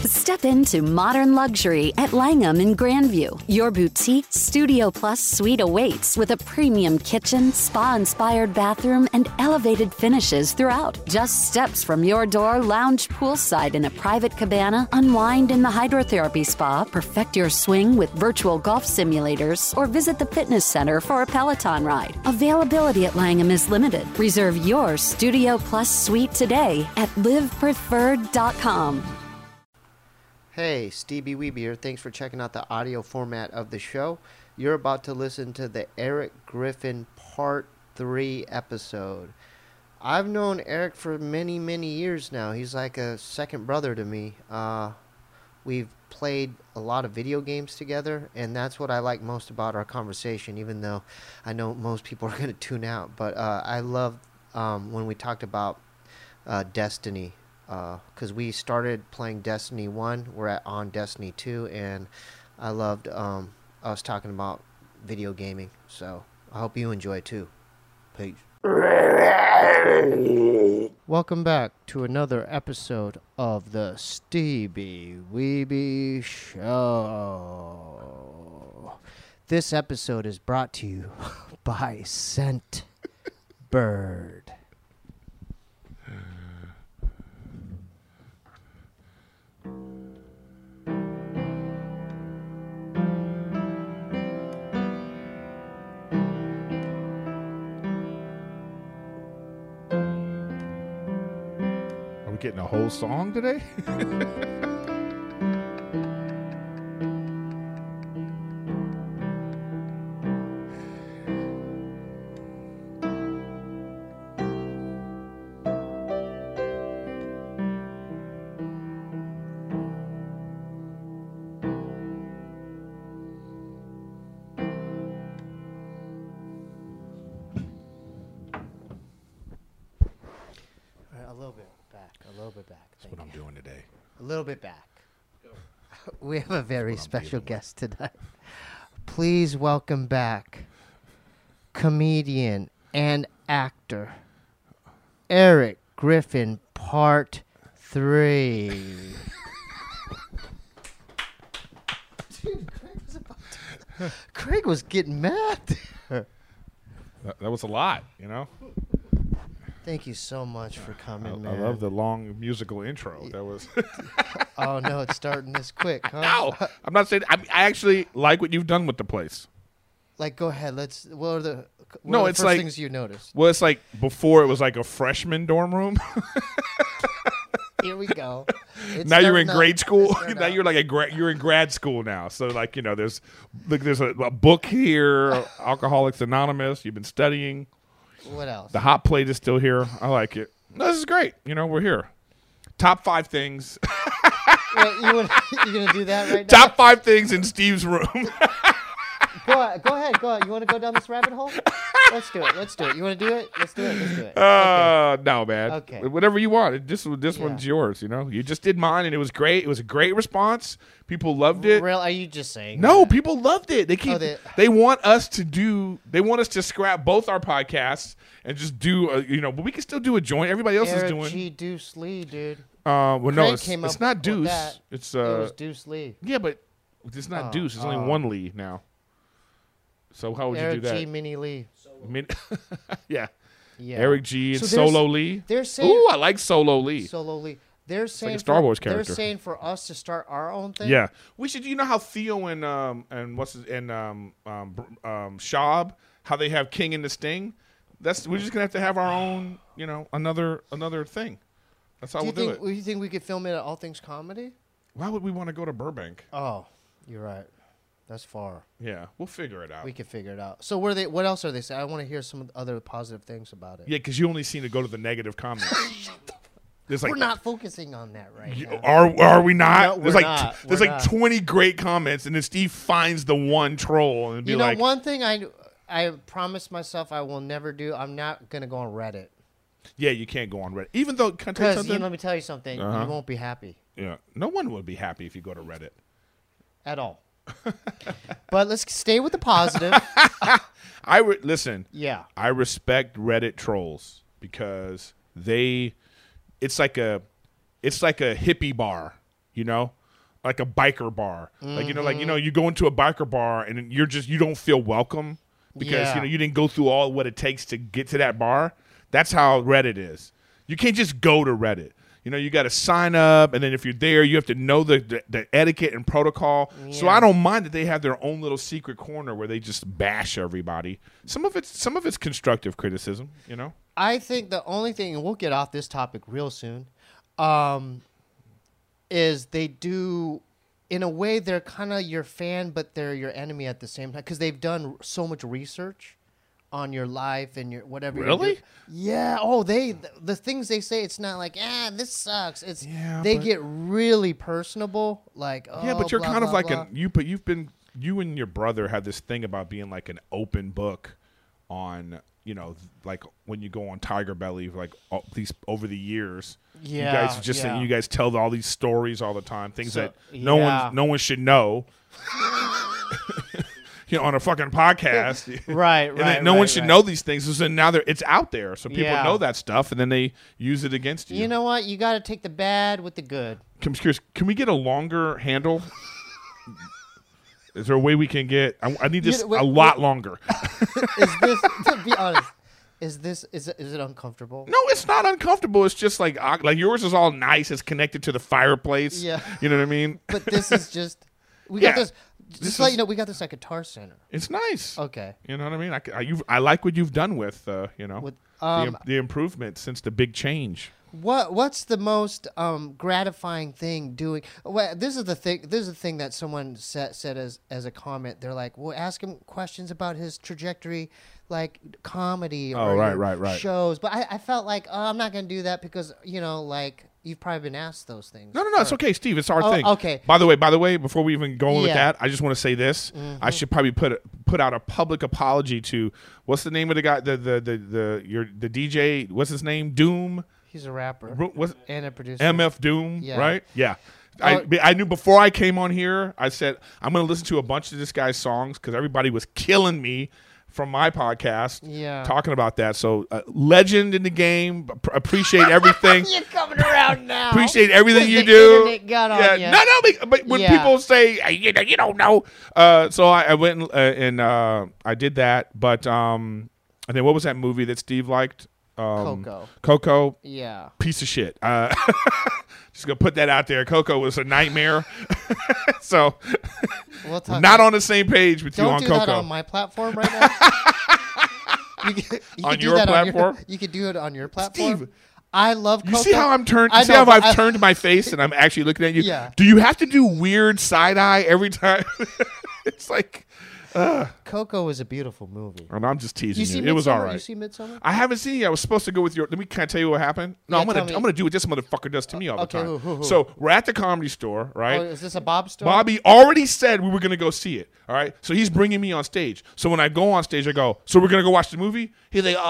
Step into modern luxury at Langham in Grandview. Your boutique Studio Plus suite awaits with a premium kitchen, spa-inspired bathroom, and elevated finishes throughout. Just steps from your door, lounge poolside in a private cabana, unwind in the hydrotherapy spa, perfect your swing with virtual golf simulators, or visit the fitness center for a Peloton ride. Availability at Langham is limited. Reserve your Studio Plus suite today at livepreferred.com. Hey, Stevie Weeby here. Thanks for checking out the audio format of the show. You're about to listen to the Eric Griffin Part 3 episode. I've known Eric for many, many years now. He's like a second brother to me. We've played a lot of video games together, and that's what I like most about our conversation, even though I know most people are going to tune out. But I love when we talked about Destiny. Because we started playing Destiny 1, we're on Destiny 2, and I loved us talking about video gaming. So I hope you enjoy it too. Peace. Welcome back to another episode of the Stevie Weeby Show. This episode is brought to you by Scent Bird. Getting a whole song today? A little bit back. That's what I'm doing today. A little bit back. We have a very special guest tonight. Please welcome back comedian and actor Eric Griffin Part 3. Dude, Craig was getting mad there. That was a lot, you know? Thank you so much for coming, man. I love the long musical intro. That was. Oh no, it's starting this quick, huh? No, I'm not saying. I actually like what you've done with the place. Like, go ahead. What are the it's first like things you noticed? Well, it's like before it was like a freshman dorm room. Here we go. Now you're in grade school. Now you're like you're in grad school now. So like there's a book here, Alcoholics Anonymous. You've been studying. What else? The hot plate is still here. I like it. No, this is great. We're here. Top 5 things. Well, you going to do that right now? Top 5 things in Steve's room. Go ahead. You want to go down this rabbit hole? Let's do it. You want to do it? Let's do it. Okay. No, man. Okay. Whatever you want. This one's yours, You just did mine, and it was great. It was a great response. People loved it. Real? Are you just saying No, that? people loved it. They want us to scrap both our podcasts and just do, but we can still do a joint. Everybody else is doing. Eric G. Deuce Lee, dude. No, it's not Deuce. That. It was Deuce Lee. Yeah, but it's not Deuce. It's only one Lee now. So how would you do that? Eric G. Mini Lee. Yeah. Yeah. Eric G. and So Solo Lee. They're saying. Ooh, I like Solo Lee. Solo Lee. They're saying like a Star Wars character. They're saying for us to start our own thing. Yeah, we should. You know how Theo and Shab, how they have King and the Sting. We're just gonna have to have our own. Another thing. That's how we'll do it. Do you think we could film it at All Things Comedy? Why would we want to go to Burbank? Oh, you're right. That's far. Yeah, we'll figure it out. We can figure it out. So what else are they saying? I want to hear some other positive things about it. Yeah, because you only seem to go to the negative comments. We're not focusing on that right now. Are we not? No, there's like 20 great comments, and then Steve finds the one troll and be like, one thing I promised myself I will never do. I'm not gonna go on Reddit. Yeah, you can't go on Reddit. Even though, can I tell you something? Let me tell you something. You won't be happy. Yeah, no one would be happy if you go to Reddit at all. But let's stay with the positive. Listen. Yeah, I respect Reddit trolls because it's like a hippie bar. you know, like a biker bar. Like, you know, you go into a biker bar and you don't feel welcome because, you didn't go through all what it takes to get to that bar. That's how Reddit is. You can't just go to Reddit. You got to sign up, and then if you're there, you have to know the etiquette and protocol. Yeah. So I don't mind that they have their own little secret corner where they just bash everybody. Some of it's constructive criticism, I think the only thing, and we'll get off this topic real soon, is they do, in a way, they're kind of your fan, but they're your enemy at the same time because they've done so much research on your life and your whatever. Really? Yeah. Oh, the things they say, it's not like this sucks. It's they get really personable. Like but you're blah, kind of blah, like blah. you and your brother have this thing about being like an open book on like when you go on Tiger Belly, like at least over the years. Yeah. You guys just you guys tell all these stories all the time, things that no one should know. On a fucking podcast, right? And then no one should know these things. So now it's out there, so people know that stuff, and then they use it against you. You know what? You got to take the bad with the good. I'm curious. Can we get a longer handle? Is there a way we can get? I need this a lot longer. Is this, to be honest? Is it uncomfortable? No, it's not uncomfortable. It's just like yours is all nice. It's connected to the fireplace. Yeah, you know what I mean. But this is just got this. Just to let you know, we got this at Guitar Center. It's nice. Okay. You know what I mean? I like what you've done with, the improvement since the big change. What's the most gratifying thing doing? Well, this is the thing that someone said as a comment. They're like, "Well, ask him questions about his trajectory, like comedy or right. shows." But I felt like, I'm not going to do that because like you've probably been asked those things. No, it's okay, Steve. It's our thing. Okay. By the way, before we even go with that, I just want to say this. Mm-hmm. I should probably put out a public apology to what's the name of the guy, the DJ. What's his name? Doom. He's a rapper and a producer. MF Doom, right? Yeah. I knew before I came on here, I said, I'm going to listen to a bunch of this guy's songs because everybody was killing me from my podcast talking about that. So legend in the game. Appreciate everything. You're coming around now. Appreciate everything you do. Internet got on you. No, but when people say, you don't know. So I went and I did that. But and then what was that movie that Steve liked? Coco. Yeah. Piece of shit. Just going to put that out there. Coco was a nightmare. So not on the same page with you on Coco. Don't do that on my platform right now. you on your platform? You could do it on your platform. Steve, I love Coco. You see how I'm turned? You see how I've turned my face and I'm actually looking at you? Yeah. Do you have to do weird side eye every time? It's like... Coco is a beautiful movie. And I'm just teasing you. It was all right. You see Midsommar? I haven't seen it yet. I was supposed to go with your. Let me kind of tell you what happened. No, I'm gonna do what this motherfucker does to me all the time. Who? So we're at the Comedy Store, right? Oh, is this a Bob store? Bobby already said we were gonna go see it. All right. So he's bringing me on stage. So when I go on stage, I go, "So we're gonna go watch the movie?" He's like,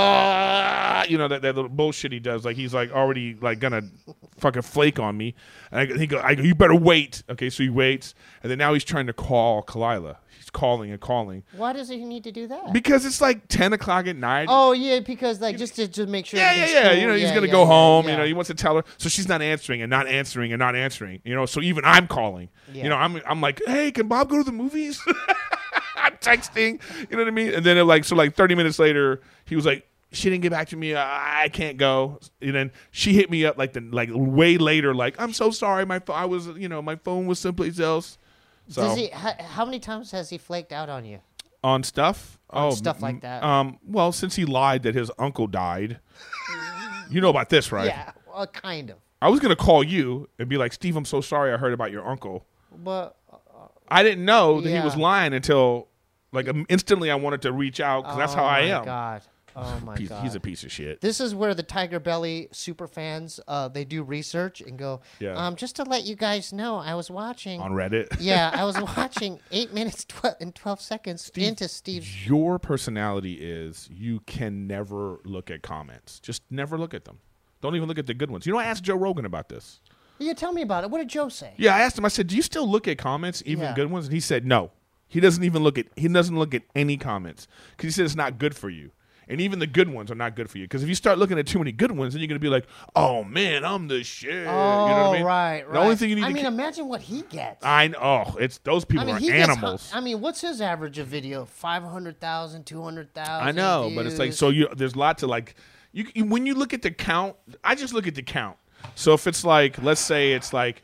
that little bullshit he does. Like he's like already like gonna fucking flake on me. And I go, "You better wait." Okay, so he waits, and then now he's trying to call Kalila. Calling and calling. Why does he need to do that? Because it's like 10 o'clock at night. Oh yeah, because like just to make sure. Yeah. Cool. He's gonna go home. Yeah. He wants to tell her, so she's not answering and not answering and not answering. So even I'm calling. Yeah. I'm like, hey, can Bob go to the movies? I'm texting. You know what I mean? And then 30 minutes later, he was like, she didn't get back to me. I can't go. And then she hit me up like way later, like, I'm so sorry. My phone was someplace else. So, does he? How many times has he flaked out on you? On stuff? Stuff like that. Well, since he lied that his uncle died, you know about this, right? Yeah, well, kind of. I was gonna call you and be like, Steve, I'm so sorry I heard about your uncle. But I didn't know that he was lying until instantly I wanted to reach out because that's how I am. God. Oh my God! He's a piece of shit. This is where the Tiger Belly super fans they do research and go. Yeah. Just to let you guys know, I was watching on Reddit. Yeah, I was watching 8 minutes and 12 seconds into Steve's. Your personality is you can never look at comments. Just never look at them. Don't even look at the good ones. I asked Joe Rogan about this. Yeah, tell me about it. What did Joe say? Yeah, I asked him. I said, "Do you still look at comments, even good ones?" And he said, "No. He doesn't look at any comments because he said it's not good for you." And even the good ones are not good for you. Because if you start looking at too many good ones, then you're going to be like, oh, man, I'm the shit. Oh, you know what I mean? right. The only thing you need imagine what he gets. it's those people are animals. What's his average of video? 500,000, 200,000 I know, views. but it's like, there's a lot to like, when you look at the count, I just look at the count. So if it's like, let's say it's like,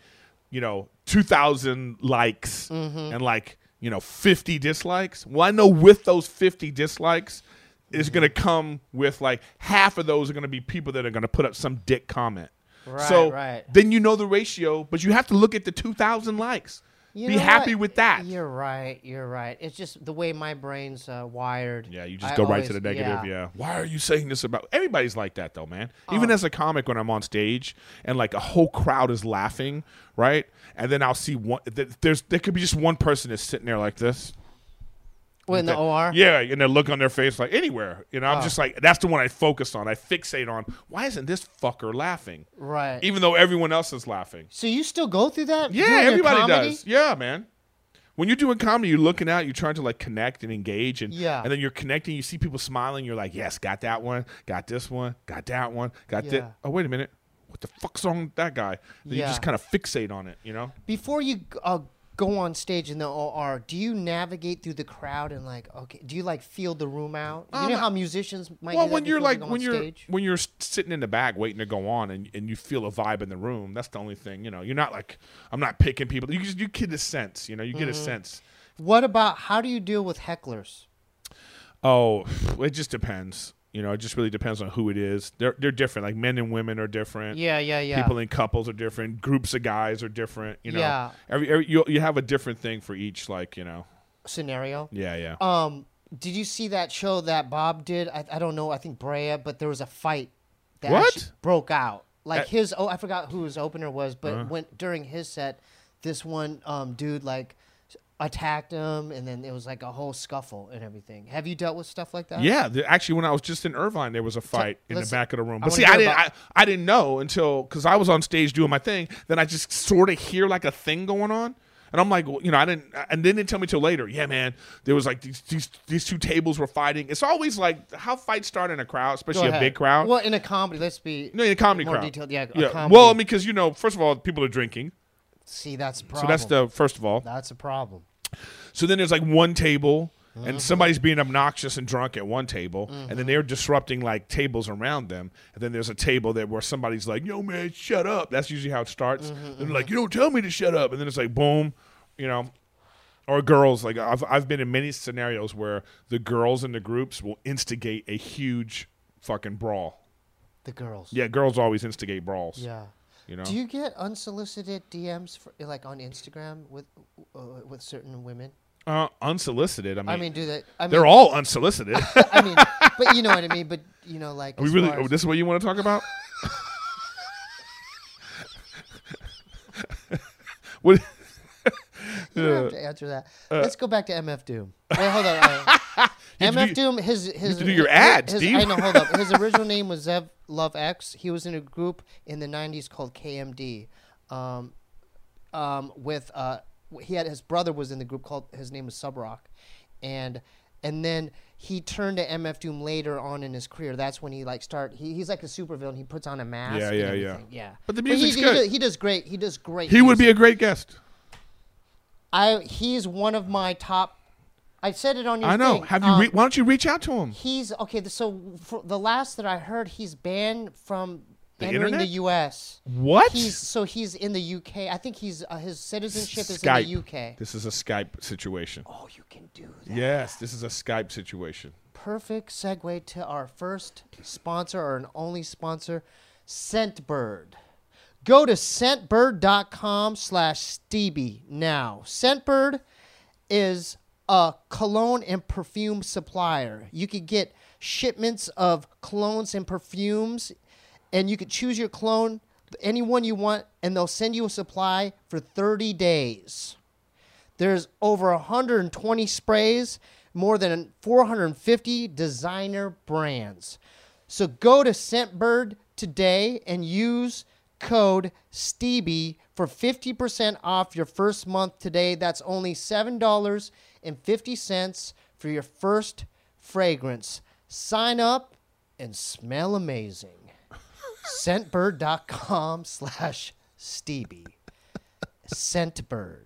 2,000 likes and like, 50 dislikes. Well, I know with those 50 dislikes, it's going to come with like half of those are going to be people that are going to put up some dick comment. Right. Then you know the ratio, but you have to look at the 2,000 likes. Be happy with that. You're right. It's just the way my brain's wired. Yeah, you just go right to the negative. Yeah. Why are you saying this about? Everybody's like that though, man. Even as a comic, when I'm on stage and like a whole crowd is laughing, right? And then I'll see one. There could be just one person that's sitting there like this. Well, in the OR? Yeah, and they look on their face like anywhere. I'm just like, that's the one I focus on. I fixate on, why isn't this fucker laughing? Right. Even though everyone else is laughing. So you still go through that? Yeah, everybody does. Yeah, man. When you're doing comedy, you're looking out, you're trying to like connect and engage. And then you're connecting, you see people smiling, you're like, yes, got that one, got this one, got that one, got that. Oh, wait a minute. What the fuck's wrong with that guy? Then you just kind of fixate on it, Before you go on stage in the OR, do you navigate through the crowd and like, okay, do you like feel the room out? You know how musicians might do that when you're like stage? when you're sitting in the back waiting to go on and you feel a vibe in the room, that's the only thing. You're not like, I'm not picking people. You get a sense, you get a sense. What about, how do you deal with hecklers? Oh, it just depends. It just really depends on who it is. They're different. Like men and women are different. Yeah. People in couples are different. Groups of guys are different. Yeah. You have a different thing for each, like, scenario. Yeah. Did you see that show that Bob did? I don't know. I think Brea, but there was a fight that What? actually broke out. Like I forgot who his opener was, but during his set, this one dude like attacked him, and then it was like a whole scuffle and everything. Have you dealt with stuff like that? Yeah, actually, when I was just in Irvine, there was a fight in the back of the room. But see, I I didn't know until, because I was on stage doing my thing. Then I just sort of hear like a thing going on, and I'm like, I didn't. And then they didn't tell me till later. Yeah, man, there was like these two tables were fighting. It's always like how fights start in a crowd, especially a big crowd. Well, in a comedy, in a comedy more crowd. Detailed. Yeah. Comedy. Well, because first of all, people are drinking. See, that's a problem. So that's the first of all. That's a problem. So then there's like one table, and somebody's being obnoxious and drunk at one table, and then they're disrupting like tables around them. And then there's a table where somebody's like, "Yo, man, shut up." That's usually how it starts. And they're like, "You don't tell me to shut up." And then it's like, boom, Or girls, like I've been in many scenarios where the girls in the groups will instigate a huge fucking brawl. The girls. Yeah, girls always instigate brawls. Yeah. Do you get unsolicited DMs like on Instagram with certain women? Unsolicited. I mean, do that? They're all unsolicited. But you know what I mean. But like. Are we really? This is what you want to talk about? What? You don't have to answer that. Let's go back to MF Doom. Wait, hold on. MF Doom, his you have to do your ad, Steve. I know. Hold up. His original name was Zev Love X. He was in a group in the '90s called KMD. He had his brother was in the group called. His name was Subrock, and then he turned to MF Doom later on in his career. That's when he like he's like a supervillain. He puts on a mask. Yeah. But the music's good. He does great. He He music. Would be a great guest. He's one of my top. I said it on your. I know. Thing. Have you? Why don't you reach out to him? He's okay. So for the last that I heard, he's banned from entering internet? the U.S. What? He's in the U.K. I think his citizenship is Skype. in the U.K. This is a Skype situation. Oh, you can do that. Yes, this is a Skype situation. Perfect segue to our first sponsor or an only sponsor, Scentbird. Go to scentbird.com/Stevie now. Scentbird is a cologne and perfume supplier. You could get shipments of colognes and perfumes, and you could choose your cologne, any one you want, and they'll send you a supply for 30 days. There's over 120 sprays, more than 450 designer brands. So go to Scentbird today and use code STEVIE for 50% off your first month today. That's only $7.50 for your first fragrance. Sign up and smell amazing. Scentbird.com/Stevie. Scentbird.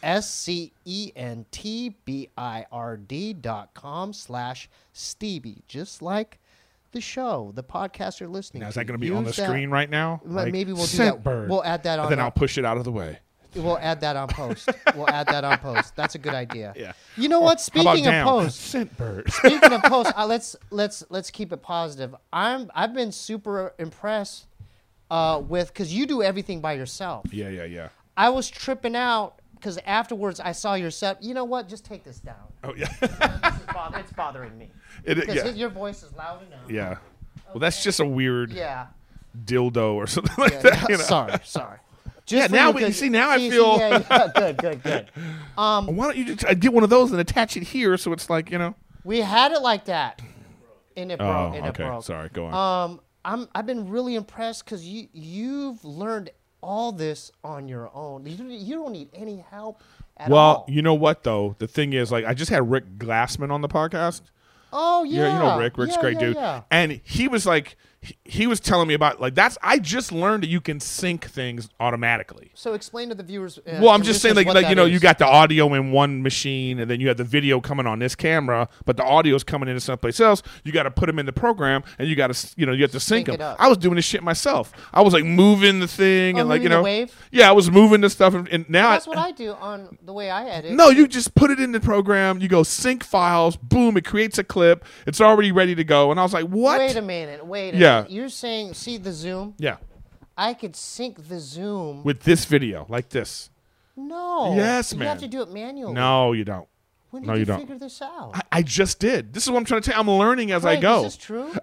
SCENTBIRD.com/Stevie. Just like the show, the podcast you're listening to. Now, is that going to be on the screen right now? Maybe we'll do that. Bird. We'll add that on. Then I'll push it out of the way. We'll add that on post. That's a good idea. Yeah. You know what? Speaking of post, Scentbird. speaking of post, let's keep it positive. I've been super impressed because you do everything by yourself. Yeah. I was tripping out because afterwards I saw your set. You know what? Just take this down. Oh yeah. It's bothering me. Because your voice is loud enough. Yeah. Well, that's just a weird dildo or something like Yeah. that. You know? Sorry. Just now I feel. Good. Why don't you just get one of those and attach it here so it's like, We had it like that, and it broke. Oh, okay. Sorry. Go on. I've been really impressed because you've learned all this on your own. You don't need any help at all. Well, you know what though? The thing is, like, I just had Rick Glassman on the podcast. Oh yeah. You know Rick. Rick's a great dude. Yeah. And he was like, he was telling me about I just learned that you can sync things automatically. So explain to the viewers. Well, I'm just saying, you got the audio in one machine, and then you have the video coming on this camera, but the audio is coming into someplace else. You got to put them in the program, and you got to, you have to sync them. I was doing this shit myself. I was like moving the thing, and the wave? Yeah, I was moving the stuff, and now that's what I do on the way I edit. No, you just put it in the program. You go sync files. Boom! It creates a clip. It's already ready to go. And I was like, what? Wait a minute. Yeah. You're saying. See the zoom? Yeah. I could sync the zoom with this video, like this. No. Yes, man. You have to do it manually. No, you don't. When did you figure this out? I just did. This is what I'm trying to tell you. I'm learning as I go. Is this true?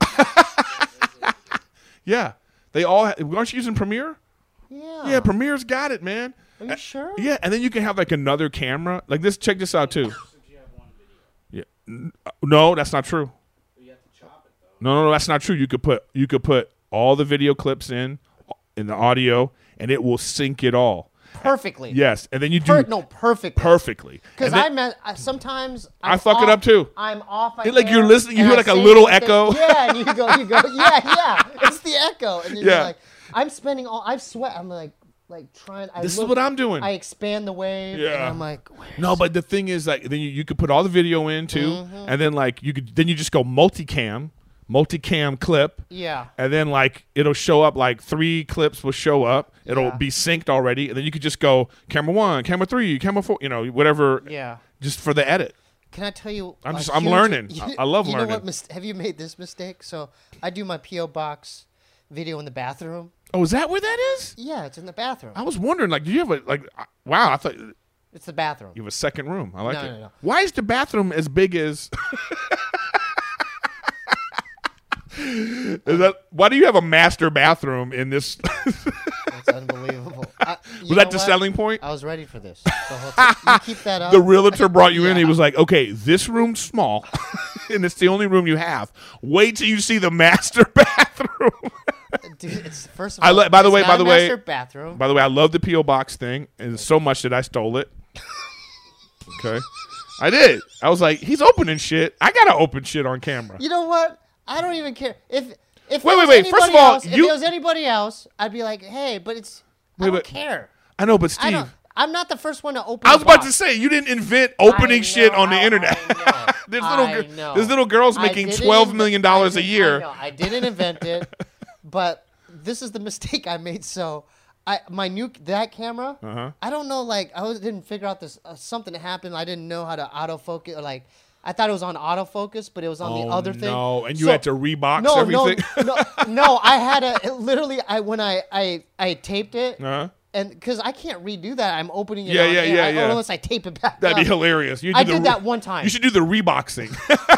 Yeah. They all aren't you using Premiere? Yeah. Yeah, Premiere's got it, man. Are you sure? Yeah, and then you can have like another camera. Like this, check this out too. Yeah. No, that's not true. No, that's not true. You could put all the video clips in the audio, and it will sync it all perfectly. Yes, and then you do perfectly. Because sometimes I fuck it up too. I'm off. You're listening. You hear like a little echo. Yeah, and you go. Yeah. It's the echo, and you're like, I'm spending all. I sweat. I'm like trying. This is what I'm doing. I expand the wave. Yeah. And I'm like, no, but the thing is, like, then you could put all the video in too, and then like you just go multicam clip. Yeah. And then like it'll show up, like 3 clips will show up. It'll be synced already, and then you could just go camera 1, camera 3, camera 4, whatever. Yeah. Just for the edit. Can I tell you? I'm learning. I love learning. You know what? Have you made this mistake? So I do my P.O. Box video in the bathroom. Oh, is that where that is? Yeah, it's in the bathroom. I was wondering, like, do you have wow, I thought. It's the bathroom. You have a second room. I like it. No. Why is the bathroom as big as... Why do you have a master bathroom in this? That's unbelievable. Was that the selling point? I was ready for this. You keep that up. The realtor brought you in. He was like, okay, this room's small, and it's the only room you have. Wait till you see the master bathroom. Dude, it's first of all, by the way, bathroom. By the way, I love the P.O. Box thing, and so much that I stole it. Okay. I did. I was like, he's opening shit. I got to open shit on camera. You know what? I don't even care. If wait. First of all, if it was anybody else, I'd be like, hey, but it's I don't care. I know, but Steve, I'm not the first one to open. I was about to say, you didn't invent opening shit on the internet. There's little girls making $12 million a year. I didn't invent it, but this is the mistake I made. So that camera, I don't know. Like I didn't figure out this something happened. I didn't know how to autofocus. Or like I thought it was on autofocus, but it was on the other thing. No, and you had to rebox everything. No, I had when I taped it. And because I can't redo that, I'm opening it. Yeah. Unless I tape it back. That'd be hilarious. I did that one time. You should do the reboxing.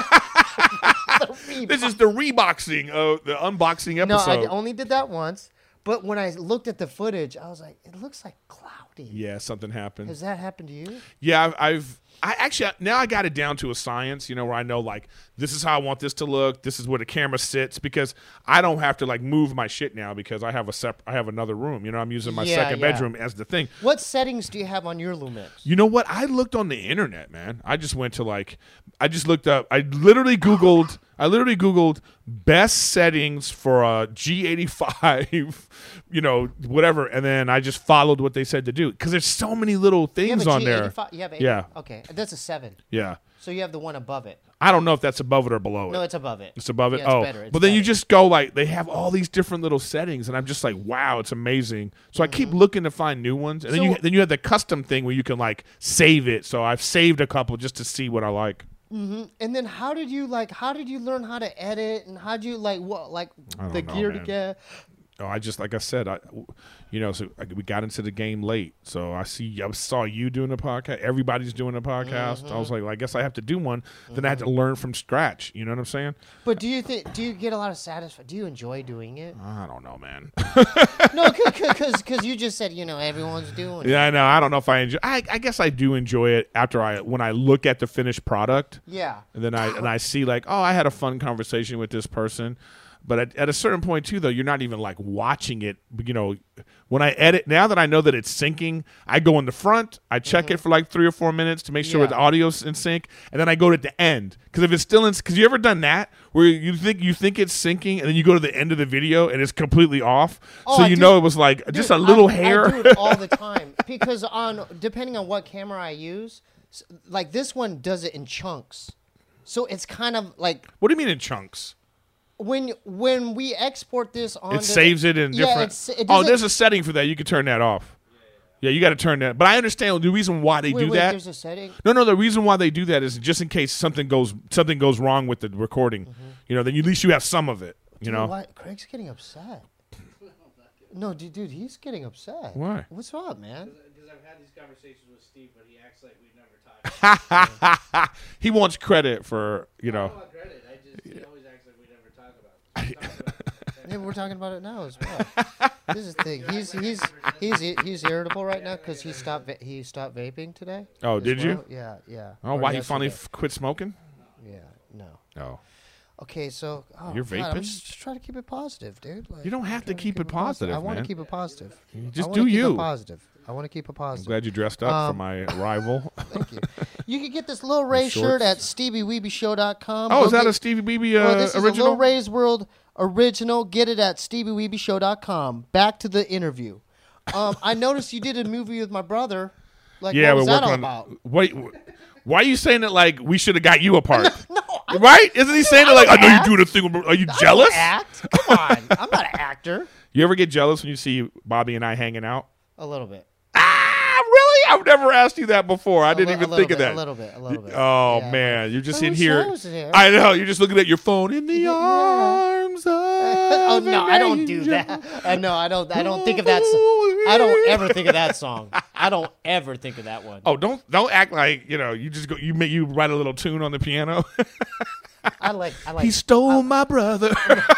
This is the reboxing of the unboxing episode. No, I only did that once. But when I looked at the footage, I was like, it looks like cloudy. Yeah, something happened. Has that happened to you? Yeah, I actually now I got it down to a science, where I know like this is how I want this to look. This is where the camera sits because I don't have to like move my shit now because I have I have another room. I'm using my second bedroom as the thing. What settings do you have on your Lumix? You know what? I looked on the internet, man. I just went to I just looked up. I literally Googled. I literally Googled best settings for a G85, whatever, and then I just followed what they said to do because there's so many little things on there. You have 80? Yeah. Okay, that's a 7. Yeah. So you have the one above it. I don't know if that's above it or below it. No, it's above it. It's above it? Yeah, it's oh. better. It's but then you better. just go they have all these different little settings, and I'm just like, wow, it's amazing. So I keep looking to find new ones. And then you have the custom thing where you can save it. So I've saved a couple just to see what I like. Mm-hmm. And then how did you learn how to edit, and how did you the gear to get? Oh, I just like I said, we got into the game late. So I saw you doing a podcast. Everybody's doing a podcast. I was like, well, I guess I have to do one. Then I had to learn from scratch. You know what I'm saying? But do you get a lot of satisfaction? Do you enjoy doing it? I don't know, man. No, because you just said everyone's doing it. Yeah, I know. I don't know if I enjoy. I guess I do enjoy it when I look at the finished product. Yeah. And then I see I had a fun conversation with this person. But at a certain point, too, though, you're not even, watching it. When I edit, now that I know that it's syncing, I go in the front, I check it for, 3 or 4 minutes to make sure the audio's in sync, and then I go to the end. Because if it's still in – because you ever done that where you think it's syncing, and then you go to the end of the video, and it's completely off? Oh, so know it was, just a little hair? I do it all the time. Because depending on what camera I use, this one does it in chunks. So it's kind of like – What do you mean in chunks? When we export this on, it saves it in different. There's a setting for that. You can turn that off. Yeah, you got to turn that. But I understand the reason why they do that. There's a setting. No. The reason why they do that is just in case something goes wrong with the recording. Then at least you have some of it. What? Craig's getting upset. No, dude, he's getting upset. Why? What's up, man? Because I've had these conversations with Steve, but he acts like we've never talked. He wants credit for I don't want credit. He always acts like we never talk about it. Yeah, we're talking about it now as well. This is the thing. He's irritable right now because he stopped vaping today. Oh, did you? Yeah. Oh, why you finally quit smoking? Yeah, no. Oh. Okay, so you're God, vaping? I'm just trying to keep it positive, dude. You don't have to keep it positive, I want man. to keep it positive. Just do you. I want to keep it positive. I'm glad you dressed up for my arrival. Thank you. You can get this Lil Ray shirt at StevieWeebyShow.com. Oh, is that a Stevie Weeby this original? Is a Lil Ray's World original. Get it at StevieWeebyShow.com. Back to the interview. I noticed you did a movie with my brother. What was that all about? Wait, why are you saying it like we should have got you a part? No, right? Isn't he saying it like, I know you're doing a thing? Are you jealous? Act? Come on. I'm not an actor. You ever get jealous when you see Bobby and I hanging out? A little bit. Really? I've never asked you that before. I didn't even think of that. A little bit. Oh, yeah. man. You're just in Whose here. show is it? I know. You're just looking at your phone. In the arms of Oh, no, I don't do that. No, I don't think of that song. I don't ever think of that song. I don't ever think of that one. Oh, don't act like, you just go, you write a little tune on the piano. I like. He stole my brother.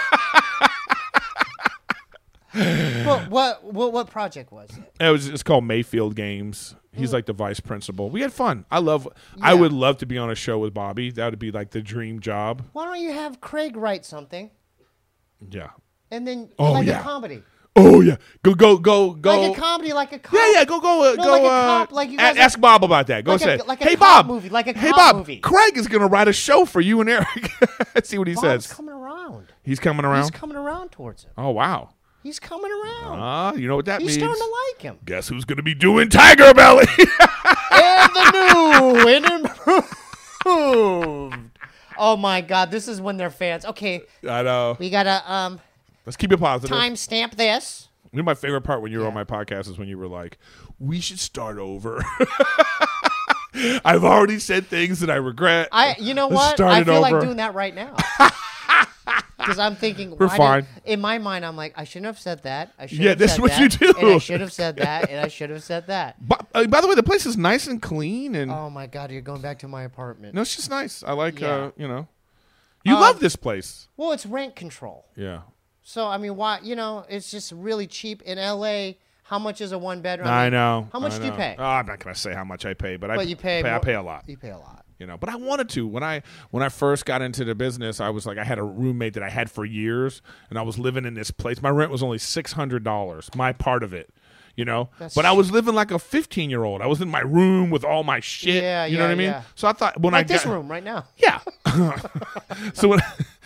Well, what project was it? It's called Mayfield Games. He's like the vice principal. We had fun. I would love to be on a show with Bobby. That would be like the dream job. Why don't you have Craig write something? Yeah. And then a comedy. Oh yeah. Go. Like a comedy, like a cop. Yeah. Go. Like a cop, like you guys ask Bob about that. Go like say, like a hey cop Bob. movie, like a hey cop Bob. movie. Craig is gonna write a show for you and Eric. Let's see what he Bob's says. coming around. He's coming around. He's coming around towards him. Oh wow. He's coming around. You know what that He's means? starting to like him. Guess who's gonna be doing Tiger Belly? And the new and improved. Oh my God, this is when they're fans. Okay, I know. we gotta Let's keep it positive. timestamp this. You know, my favorite part when you were on my podcast is when you were like, "We should start over." I've already said things that I regret. You know Let's what? start I it feel like over. doing that right now. Because I'm thinking, We're fine. In my mind, I'm like, I shouldn't have said that. I should Yeah, have this said is what that, you do. And I should have said that, and I should have said that. By the way, the place is nice and clean, and Oh my God, you're going back to my apartment. no, it's just nice. I like, Yeah. you love this place. Well, it's rent control. Yeah. So I mean, why? It's just really cheap in LA. How much is a one bedroom? I know. How much do you pay? Oh, I'm not gonna say how much I pay, but I you pay. I more- pay a lot. You pay a lot. But I wanted to. When I first got into the business, I was like, I had a roommate that I had for years, and I was living in this place. My rent was only $600, my part of it. But I was living like a 15-year-old. I was in my room with all my shit. Yeah, you know what I mean? yeah. So I thought Like this room right now. Yeah. So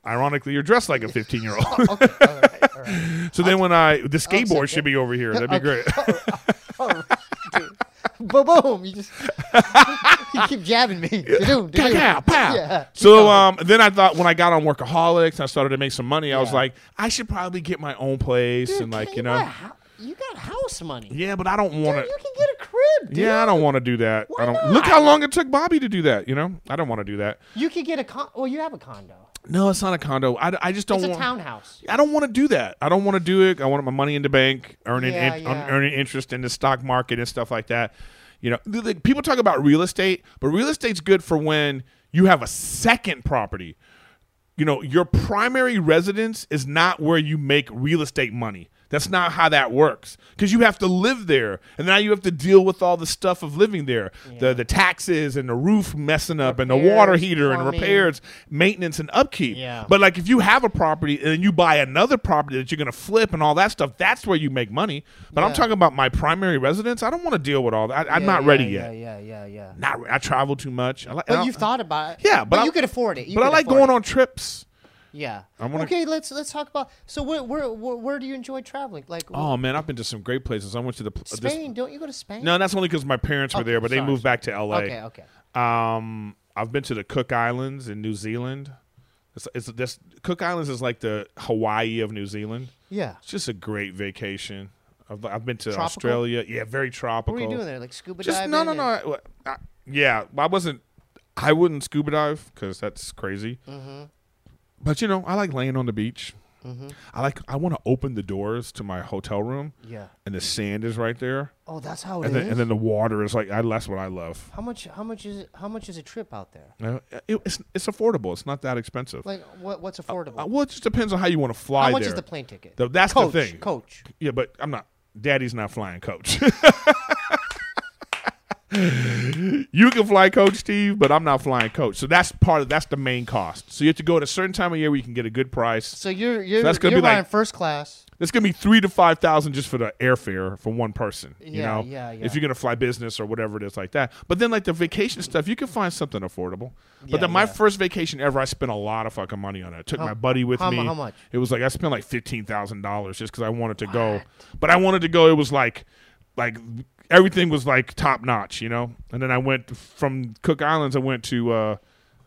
Ironically, you're dressed like a 15-year-old. Okay, all right. So then the skateboard accept should it. be over here. That'd be great. All right, dude. Boom! You just you keep jabbing me. Pow, pow. Yeah. So then I thought when I got on Workaholics and I started to make some money, I was Yeah. like, I should probably get my own place Dude, and like, you got house money. Yeah, but I don't want Dude, to. you can get a crib, dude. Yeah, I don't want to do that. Why I don't. not? Look how long it took Bobby to do that. I don't want to do that. You could get well, you have a condo. No, it's not a condo. I just don't It's a want. townhouse. I don't want to do that. I don't want to do it. I want my money in the bank, earning Yeah. earning interest in the stock market and stuff like that. People talk about real estate, but real estate's good for when you have a second property. Your primary residence is not where you make real estate money. That's not how that works, because you have to live there, and now you have to deal with all the stuff of living there, the taxes and the roof messing up, and the water Repairs, heater and plumbing. repairs, maintenance and upkeep. Yeah. But like if you have a property and then you buy another property that you're going to flip and all that stuff, that's where you make money. But I'm Yeah. talking about my primary residence. I don't want to deal with all that. I'm Yeah, not yeah, ready yeah, yet. Yeah. I travel too much. But you've thought about it. Yeah, but you could afford it. but I like going on trips. Yeah. wanna- Okay, let's talk about. So where do you enjoy traveling? Like Oh man, I've been to some great places. I went to Spain? Don't you go to Spain? No, that's only because my parents were Okay, there, but they sorry. moved back to LA. Okay. I've been to the Cook Islands in New Zealand. This Cook Islands is like the Hawaii of New Zealand. Yeah. It's just a great vacation. I've been to Tropical? Australia. Yeah, very tropical. What were you doing there? Like scuba Just diving? no. Yeah, I wouldn't scuba dive because that's crazy. Mm-hmm. But I like laying on the beach. Mm-hmm. I want to open the doors to my hotel room. Yeah. And the sand is right there. Oh, that's how it And is. then the water is like that's what I love. How much is a trip out there? It's affordable. It's not that expensive. Like what's affordable? Well, it just depends on how you want to fly How much there. is the plane ticket? That's Coach, the thing. Coach. Yeah, but Daddy's not flying coach. You can fly coach, Steve, but I'm not flying coach. So that's the main cost. So you have to go at a certain time of year where you can get a good price. So you're that's gonna you're be like flying first class. It's gonna be $3,000 to $5,000 just for the airfare for one person. Yeah. If you're gonna fly business or whatever it is like that. But then like the vacation stuff, you can find something affordable. But then my first vacation ever, I spent a lot of fucking money on it. I took my buddy with me. How much? It was like I spent like $15,000 just because I wanted to go. But I wanted to go. It was like everything was like top notch, And then I went from Cook Islands. I went to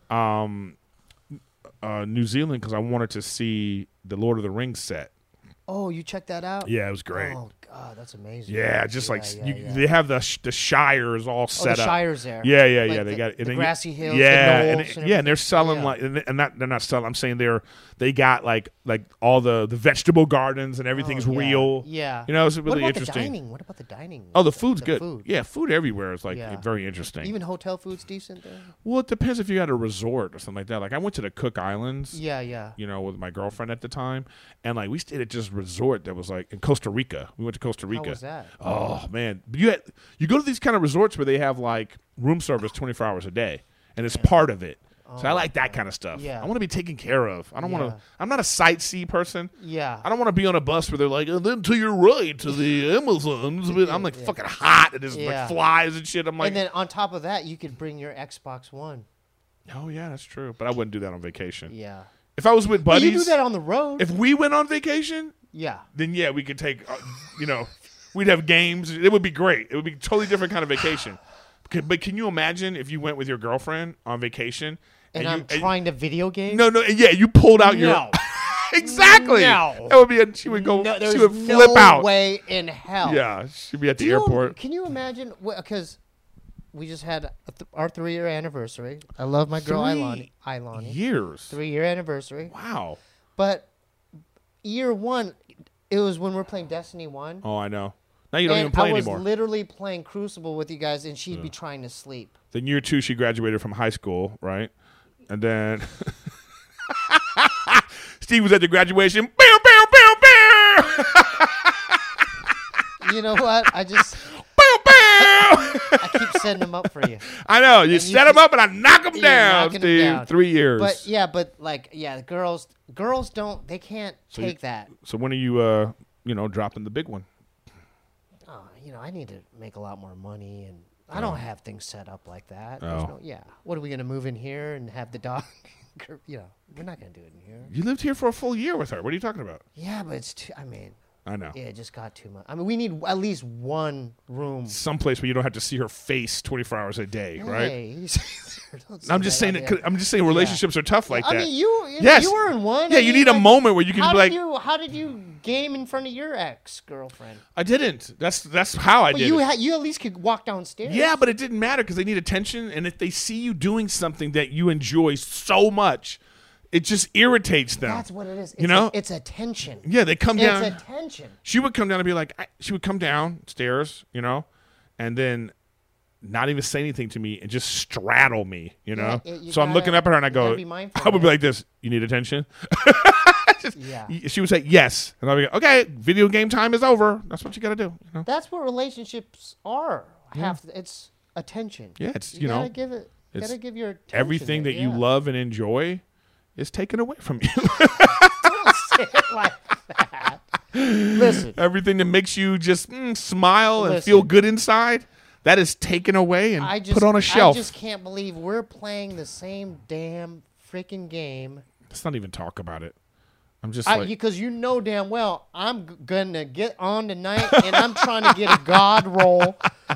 New Zealand because I wanted to see the Lord of the Rings set. Oh, you checked that out? Yeah, it was great. Oh God, that's amazing. Yeah, just they have the Shires all set the up. Shire's there. Yeah. Like They got the grassy hills. Yeah, the knolls and they're selling everything. they're not selling. I'm saying they got like all the vegetable gardens and everything's Oh, yeah. real. Yeah. It's really what about interesting. The dining? What about the dining? Oh, the food's The good. food. Yeah, food everywhere is Yeah. very interesting. Even hotel food's decent there. Well, it depends if you had a resort or something like that. Like I went to the Cook Islands. Yeah. With my girlfriend at the time, and like we stayed at this resort that was like in Costa Rica. We went to Costa Rica. How was that? Oh man, you go to these kind of resorts where they have like room service 24 hours a day, and it's part of it. So I like that kind of stuff. Yeah. I want to be taken care of. I don't want Yeah. to. I'm not a sightsee person. Yeah. I don't want to be on a bus where they're like, and then to your right to the Amazons. But I'm like fucking hot and there's Yeah. like flies and shit. I'm like, And then on top of that, you could bring your Xbox One. oh yeah, that's true. But I wouldn't do that on vacation. Yeah. If I was with Well, buddies, you do that on the road. if we went on vacation, yeah. then yeah, we could take, we'd have games. It would be great. It would be a totally different kind of vacation. But can you imagine if you went with your girlfriend on vacation And I'm trying to video game? No, yeah, you pulled out your No. exactly. No. That would be she would go. No, she there's would no flip out. way in hell. Yeah, she'd be at the Do you- airport. Can you imagine? Because we just had our 3-year anniversary. I love my girl 3 Ilani. Years. 3-year anniversary. Wow. But year one, it was when we're playing Destiny 1. Oh, I know. Now you don't even And play I was anymore. literally playing Crucible with you guys, and she'd be trying to sleep. Then year 2, she graduated from high school, right? And then Steve was at the graduation. Bow, bow, bow, bow. You know what? I just Bow, bow. I keep setting them up for you. I know. You you set them just- up and I knock them You're down, knocking 'em Steve. down. 3 years. But the girls don't. They can't take that. So when are you, dropping the big one? Oh, I need to make a lot more money, and I don't have things set up like that. Oh. What are we gonna move in here and have the dog? we're not gonna do it in here. You lived here for a full year with her. What are you talking about? Yeah, but it's too. I mean, I know. yeah, it just got too much. I mean, we need at least one room. Someplace where you don't have to see her face 24 hours a day, right? Hey, I'm just saying. I'm just saying relationships are tough like I that. mean, you Yes. you were in one. Yeah, I you mean, need a moment where you can be like, how did you game in front of your ex-girlfriend? I didn't. That's how I But did you it. you at least could walk downstairs. Yeah, but it didn't matter because they need attention, and if they see you doing something that you enjoy so much, it just irritates them. That's what it is. It's You know? it's attention. Yeah, they come down. It's attention. She would come down and be like, she would come downstairs, and then not even say anything to me and just straddle me, Yeah, So I'm looking up at her and I you go, gotta be mindful, I would be man. like this, you need attention? Yeah. She would say, yes. And I'd be like, okay, video game time is over. That's what you got to do. That's what relationships are. It's attention. Yeah, it's, you gotta give it. it's Gotta give your attention Everything that you yeah. love and enjoy is taken away from you. Don't say it like that. Listen, Everything that makes you just smile and Listen. feel good inside, that is taken away and put on a shelf. I just can't believe we're playing the same damn freaking game. Let's not even talk about it. I'm just Because you know damn well I'm gonna get on tonight, and I'm trying to get a god roll,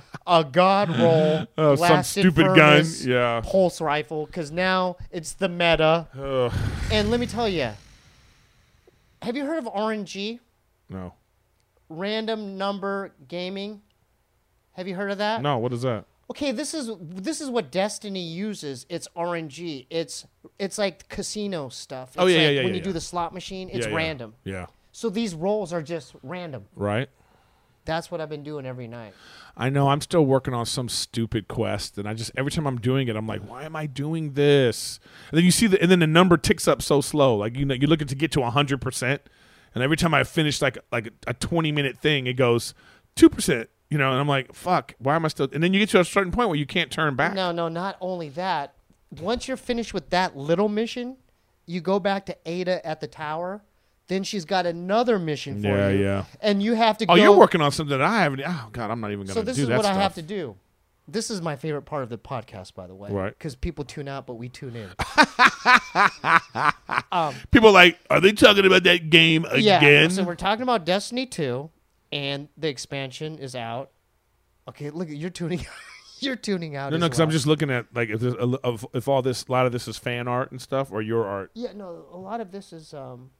some blasted stupid gun. furnace, Yeah. pulse rifle, because now it's the meta. Ugh, And let me tell you, have you heard of RNG? no. Random number gaming. Have you heard of that? No, what is that? Okay, this is what Destiny uses. It's RNG. It's like casino stuff. It's Oh, yeah, like yeah, when yeah, you do yeah. the slot machine, it's Yeah, yeah. random. Yeah. So these rolls are just random. Right? That's what I've been doing every night. I know. I'm still working on some stupid quest, and every time I'm doing it, I'm like, why am I doing this? And then you see and then the number ticks up so slow. Like, you're looking to get to 100%, and every time I finish like a 20-minute thing, it goes 2%. And I'm like, fuck, why am I still? And then you get to a certain point where you can't turn back. No, not only that. Once you're finished with that little mission, you go back to Ada at the tower. Then she's got another mission for you. Yeah. And you have to go. Oh, you're working on something that I haven't. Oh, God, I'm not even going to do that So this is what stuff. I have to do. This is my favorite part of the podcast, by the way. Right. Because people tune out, but we tune in. People are like, are they talking about that game Yeah. again? So we're talking about Destiny 2, and the expansion is out. Okay, look, you're tuning You're tuning out. No, as because well. I'm just looking at like if a lot of this is fan art and stuff or your art. Yeah, no, a lot of this is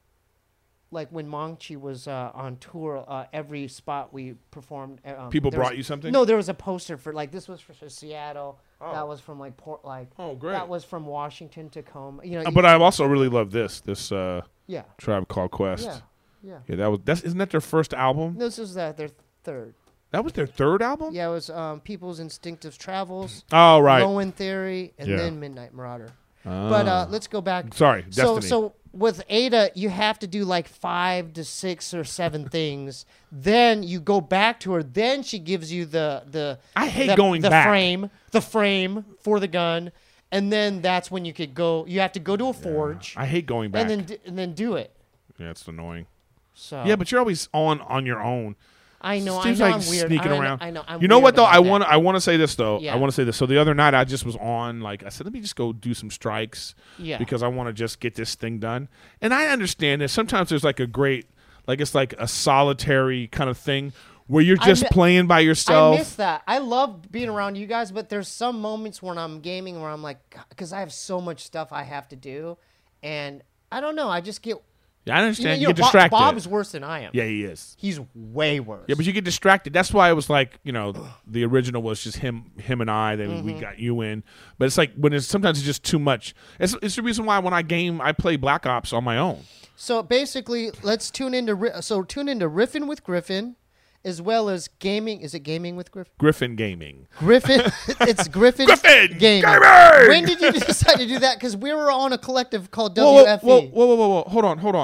like when Mongchi was on tour. Every spot we performed, People there was- brought you something? No, there was a poster for this was for Seattle. Oh. That was from Oh, great. That was from Washington, Tacoma. But I also really love this yeah, Tribe Called Quest. yeah. Yeah, isn't that their first album? This is their third. That was their third album? Yeah, it was People's Instinctive Travels, Oh, right. Low End Theory, and Yeah. then Midnight Marauder. Ah. But let's go back. Sorry, Destiny. So with Ada, you have to do like 5 to 6 or 7 things. Then you go back to her. Then she gives you the I hate going the back. the frame for the gun, and then that's when you could go. You have to go to a forge, I hate going back. and then do it. Yeah, it's annoying. So Yeah, but you're always on your own. I know. Seems I know. like I'm weird. sneaking I know, around. I know. I'm You know weird what though? about that. I want to say this though. Yeah. I want to say this. So the other night I just was on I said let me just go do some strikes. Yeah. Because I want to just get this thing done. And I understand that sometimes there's like a great it's like a solitary kind of thing where you're just playing by yourself. I miss that. I love being around you guys, but there's some moments when I'm gaming where I'm like, because I have so much stuff I have to do, and I don't know. I just get. Yeah, I understand. You You know, get distracted. Bob's worse than I am. Yeah, he is. He's way worse. Yeah, but you get distracted. That's why it was like, the original was just him and I. Then we got you in. But it's like when sometimes it's just too much. It's the reason why when I game, I play Black Ops on my own. So basically, let's tune into Riffin with Griffin, as well as gaming. Is it gaming with Griffin? Griffin Gaming. Griffin. It's Griffin. Griffin Gaming. Gaming! When did you decide to do that? Because we were on a collective called Whoa, WFE. whoa. Hold on. Hold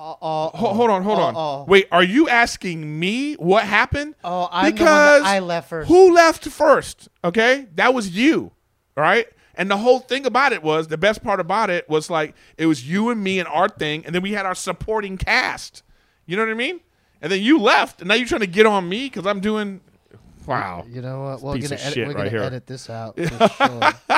on. Wait, are you asking me what happened? Oh, I'm because the one that I left first. Who left first? Okay? That was you. All right? And the whole thing about it was, the best part about it was it was you and me and our thing, and then we had our supporting cast. You know what I mean? And then you left, and now you're trying to get on me because I'm doing, wow. You know what? We're Piece gonna of shit we're right gonna here. edit this out for sure.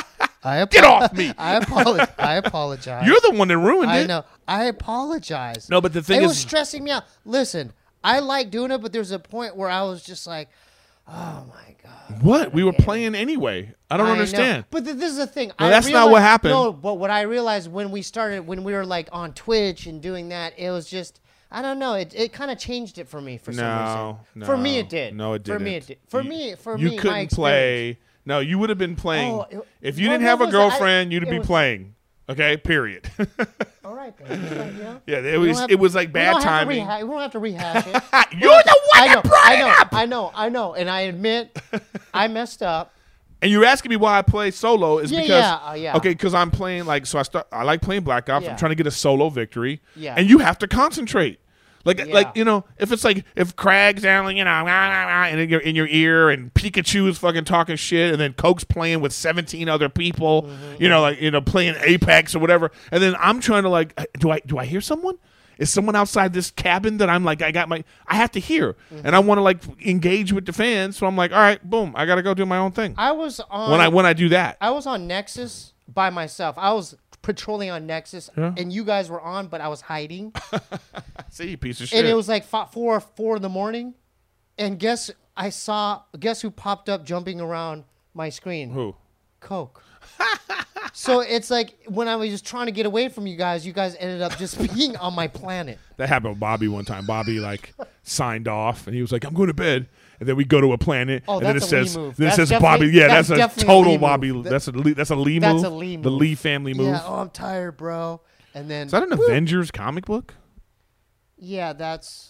Get off me. I apologize. You're the one that ruined it. I know. I apologize. No, but the thing it is, was stressing me out. Listen, I like doing it, but there's a point where I was just like, oh my god. What? We were playing anyway. I don't know. understand. But this is the thing. No, that's not what happened. No, but what I realized when we were like on Twitch and doing that, it was just, I don't know. It kind of changed it for me for some reason. No. For me, it did. No, it didn't. For me, it did. For me, you couldn't my play. No, you would have been playing. If you what didn't have a was it? girlfriend, you'd be playing. Okay, period. All right, then. It's like, you know, Yeah, it was like bad timing. We don't have to rehash it. You're the one that brought it up. I know. And I admit, I messed up. And you're asking me why I play solo is because yeah. Okay, because I'm playing I like playing Black Ops. Yeah. I'm trying to get a solo victory. Yeah. And you have to concentrate. Like if it's like if Craig's yelling, and in your ear, and Pikachu's fucking talking shit, and then Coke's playing with 17 other people, playing Apex or whatever, and then I'm trying to do I hear someone? Is someone outside this cabin that I'm like I have to hear, and I want to engage with the fans, so I'm like, all right, boom, I got to go do my own thing. I was on when I do that. I was on Nexus by myself. I was patrolling on Nexus, and you guys were on, but I was hiding. See, you piece of shit. And it was like 4 in the morning, and guess who popped up jumping around my screen? Who? Coke. So it's like when I was just trying to get away from you guys ended up just being on my planet. That happened with Bobby one time. Bobby signed off, and he was like, "I'm going to bed." And then we go to a planet, and then it says, Bobby. Yeah, that's a total Bobby. That's a Lee move. That's a Lee move. The Lee family move. Yeah. Oh, I'm tired, bro. And then is that an Avengers comic book? Yeah, that's.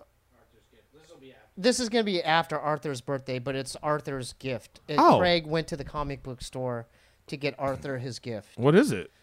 This is going to be after Arthur's birthday, but it's Arthur's gift. Craig went to the comic book store to get Arthur his gift. What is it?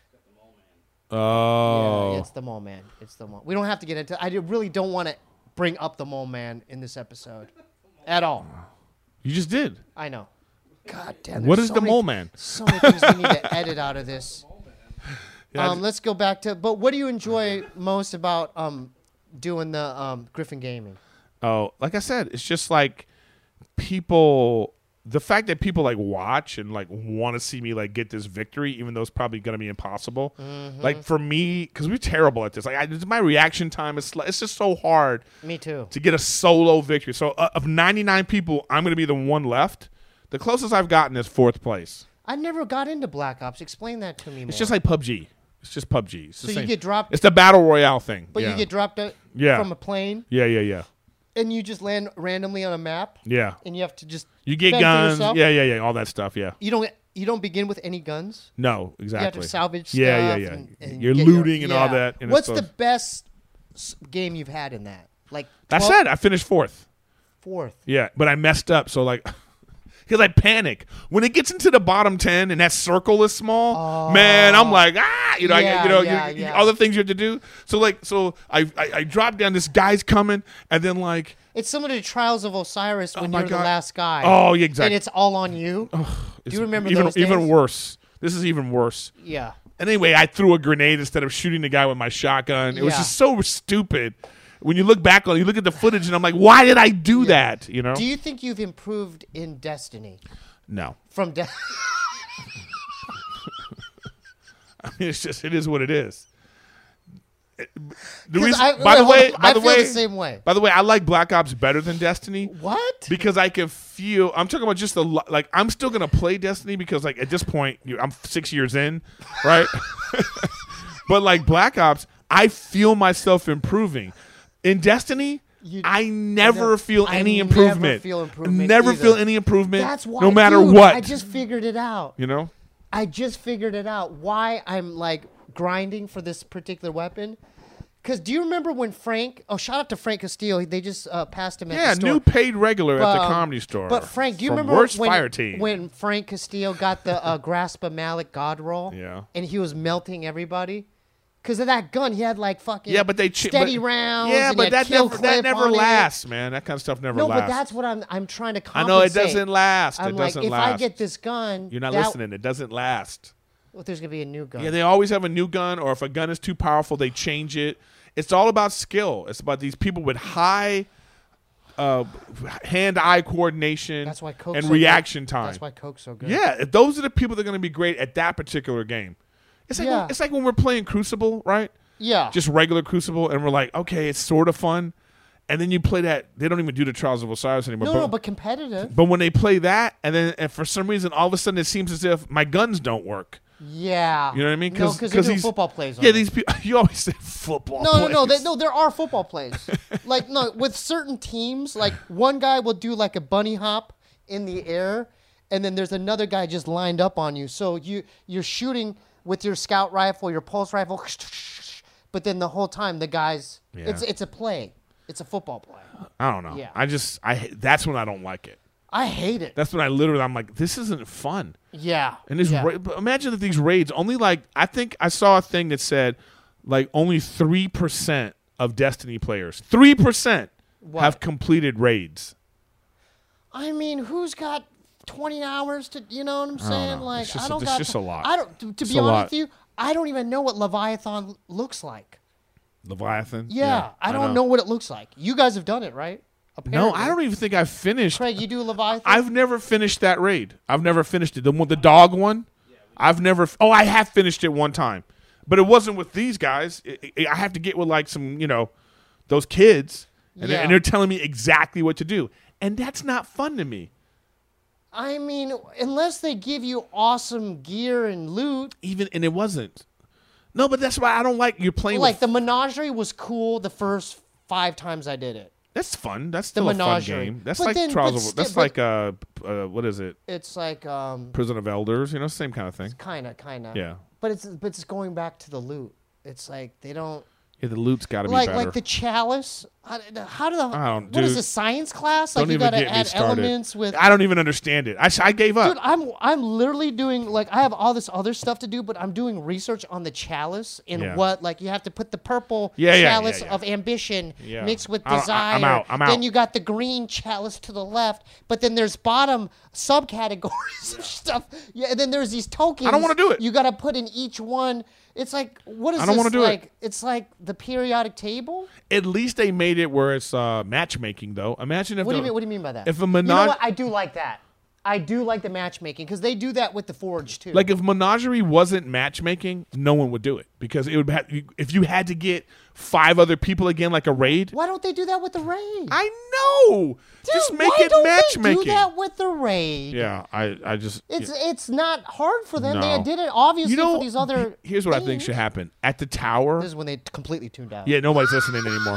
Oh. Yeah, it's the Mole Man. It's the Mole. We don't have to get into it. I really don't want to bring up the Mole Man in this episode at all. You just did. I know. God damn. What is the Mole Man? So many things we need to edit out of this. Let's go back to. But what do you enjoy most about doing the Griffin Gaming? Oh, like I said, it's just like people. The fact that people watch and want to see me get this victory, even though it's probably going to be impossible. Mm-hmm. For me, because we're terrible at this. My reaction time is it's just so hard. Me too. To get a solo victory. So of 99 people, I'm going to be the one left. The closest I've gotten is 4th place. I never got into Black Ops. Explain that to me more. It's just like PUBG. It's just PUBG. It's so you get dropped. It's the battle royale thing. But you get dropped from a plane. Yeah. And you just land randomly on a map. Yeah. And you have to just get guns. Yeah. All that stuff. Yeah. You don't begin with any guns. No, exactly. You have to salvage stuff. Yeah. And you're looting and all that. And what's the best game you've had in that? That's it. I finished 4th. 4th. Yeah, but I messed up. So because I panic when it gets into the bottom 10 and that circle is small. Man, I'm like all the things you have to do. So I drop down. This guy's coming, and then it's similar to Trials of Osiris when you're the last guy. Oh, yeah, exactly. And it's all on you. Do you remember those days? Even worse. This is even worse. Yeah. Anyway, I threw a grenade instead of shooting the guy with my shotgun. It was just so stupid. When you look back on it, you look at the footage, and I'm like, why did I do that? You know? Do you think you've improved in Destiny? No. From I mean, it is what it is. I feel the same way. By the way, I like Black Ops better than Destiny. What? Because I can feel. I'm talking about just I'm still gonna play Destiny because at this point I'm 6 years in, right? But Black Ops, I feel myself improving. In Destiny, I never feel any improvement. Never feel any improvement. That's why, no matter what. I just figured it out. I just figured it out. Why I'm grinding for this particular weapon. Because do you remember when Frank? Oh, shout out to Frank Castillo. They just passed him at the store. Yeah, new paid regular at the Comedy Store. But Frank, do you remember when Frank Castillo got the Grasp of Malik God roll? Yeah. And he was melting everybody? Because of that gun, he had fucking steady rounds. Yeah, but that never lasts, it. man. That kind of stuff never lasts. lasts. No, but that's what I'm trying to compensate. I know it doesn't last. I'm if I get this gun, you're not listening. It doesn't last. Well, there's gonna be a new gun. Yeah, they always have a new gun, or if a gun is too powerful, they change it. It's all about skill. It's about these people with high hand-eye coordination, That's why Coke's and so reaction good. time. That's why Coke's so good. Yeah, if those are the people that are going to be great at that particular game. It's like Yeah. it's like when we're playing Crucible, right? Yeah. Just regular Crucible, and we're like, okay, it's sort of fun. And then you play that. They don't even do the Trials of Osiris anymore. no, but competitive. But when they play that, and for some reason, all of a sudden, it seems as if my guns don't work. Yeah. You know what I mean? No, because they're doing football plays. Yeah, these people. You always say football. No. plays. There are football plays. Like, no, with certain teams, like one guy will do like a bunny hop in the air, and then there's another guy just lined up on you. So you're shooting with your scout rifle, your pulse rifle, but then the whole time the guys, it's a play. It's a football play. I don't know. Yeah. That's when I don't like it. I hate it. That's when I'm like, this isn't fun. Yeah. And this but imagine that these raids only I think I saw a thing that said like only 3% of Destiny players, 3% have completed raids. I mean, who's got 20 hours to, you know what I'm saying? know. Like, It's just- I don't it's got just a lot. I don't to It's be a honest lot. with you, I don't even know what Leviathan looks like. Leviathan? Yeah, I don't know what it looks like. You guys have done it, right? No, Apparently. I don't even think I've finished. Craig, you do Leviathan? I've never finished that raid. I've never finished it. The dog one? I've never. Oh, I have finished it one time. But it wasn't with these guys. I have to get with like some, those kids. And, Yeah. and they're telling me exactly what to do. And that's not fun to me. I mean, unless they give you awesome gear and loot. And it wasn't. No, but that's why I don't like you're playing Like with. the Menagerie was cool the first 5 times I did it. That's fun. That's still a fun Menagerie. game. That's But like then- Trials but of. sti- That's but- like what is it? It's like Prison of Elders. Same kind of thing. kind of. Yeah. But it's going back to the loot. It's like they don't Yeah, the loot's got to be like better. the chalice. How do the don't- what is dude. a science class? Like Don't you even got to get me add started. elements with. I don't even understand it. I gave up. Dude, I'm literally doing like I have all this other stuff to do, but I'm doing research on the chalice and Yeah. what like you have to put the purple Yeah, chalice yeah. of ambition Yeah. mixed with I'm desire. out. I'm Then out. you got the green chalice to the left, but then there's bottom subcategories of stuff. Yeah, and then there's these tokens. I don't wanna do it. You got to put in each one. It's like what is I don't this wanna do it. like? It's like the periodic table. At least they made it where it's matchmaking, though. Imagine if What do you mean? What do you mean by that? if a you know menage- what? I do like that. I do like the matchmaking because they do that with the Forge too. Like if Menagerie wasn't matchmaking, no one would do it because it would have, if you had to get 5 other people again, like a raid. why don't they do that with the raid? I know. Dude, just make why it don't matchmaking. They do that with the raid. Yeah, I just. It's not hard for them. No. They did it obviously for these other. Here's what I think things. should happen at the tower. This is when they completely tuned out. Yeah, nobody's listening anymore.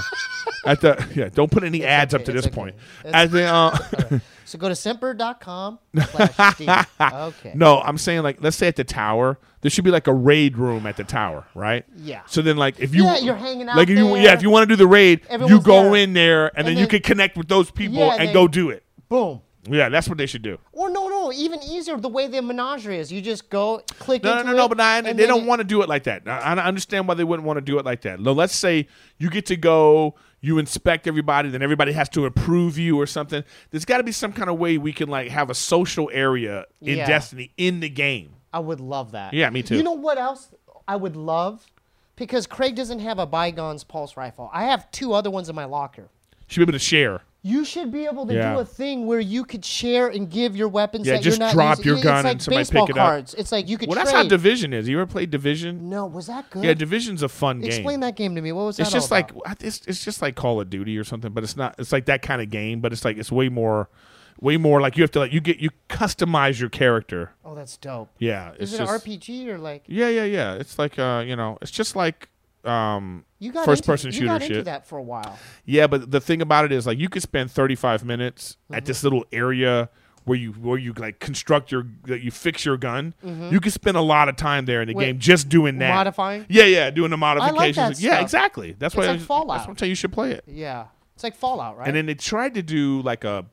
Don't put any ads up okay, to this it's point. okay. At the So go to semper.com/Steve. Okay. No, I'm saying like let's say at the tower, there should be like a raid room at the tower, right? Yeah. So then like if you you're hanging out like if you there. if you want to do the raid, you Everyone's go there. in there and then you then- can connect with those people Yeah, and then- go do it. Boom. Yeah, that's what they should do. Or no, even easier the way the Menagerie is. You just go click No, into no, no, it, but and they then don't want to do it like that. I understand why they wouldn't want to do it like that. No, let's say you get to go, you inspect everybody, then everybody has to approve you or something. There's got to be some kind of way we can like have a social area in Yeah. Destiny in the game. I would love that. Yeah, me too. You know what else I would love? Because Craig doesn't have a Bygones pulse rifle. I have 2 other ones in my locker. Should be able to share. You should be able to Yeah. do a thing where you could share and give your weapons Yeah, that just you're not drop using. your gun it's like and somebody baseball pick it up. cards. It's like you could Well, trade. that's how Division is. You ever played Division? No, was that good? Yeah, Division's a fun game. Explain that game to me. What was It's that just all like about? it's just like Call of Duty or something, but it's not. It's like that kind of game, but it's like it's way more like you have to like you customize your character. Oh, that's dope. Yeah, it's Is it an just, RPG or like Yeah. It's like it's just like you got first into, person you shooter got into shit. that for a while? Yeah, but the thing about it is like you could spend 35 minutes at this little area where you like construct you fix your gun. You could spend a lot of time there in the Wait, game just doing that. modifying? Yeah, doing the modifications. that Yeah, stuff. exactly. That's It's why like Fallout. That's why you should play it. Yeah, it's like Fallout, right? And then they tried to do like a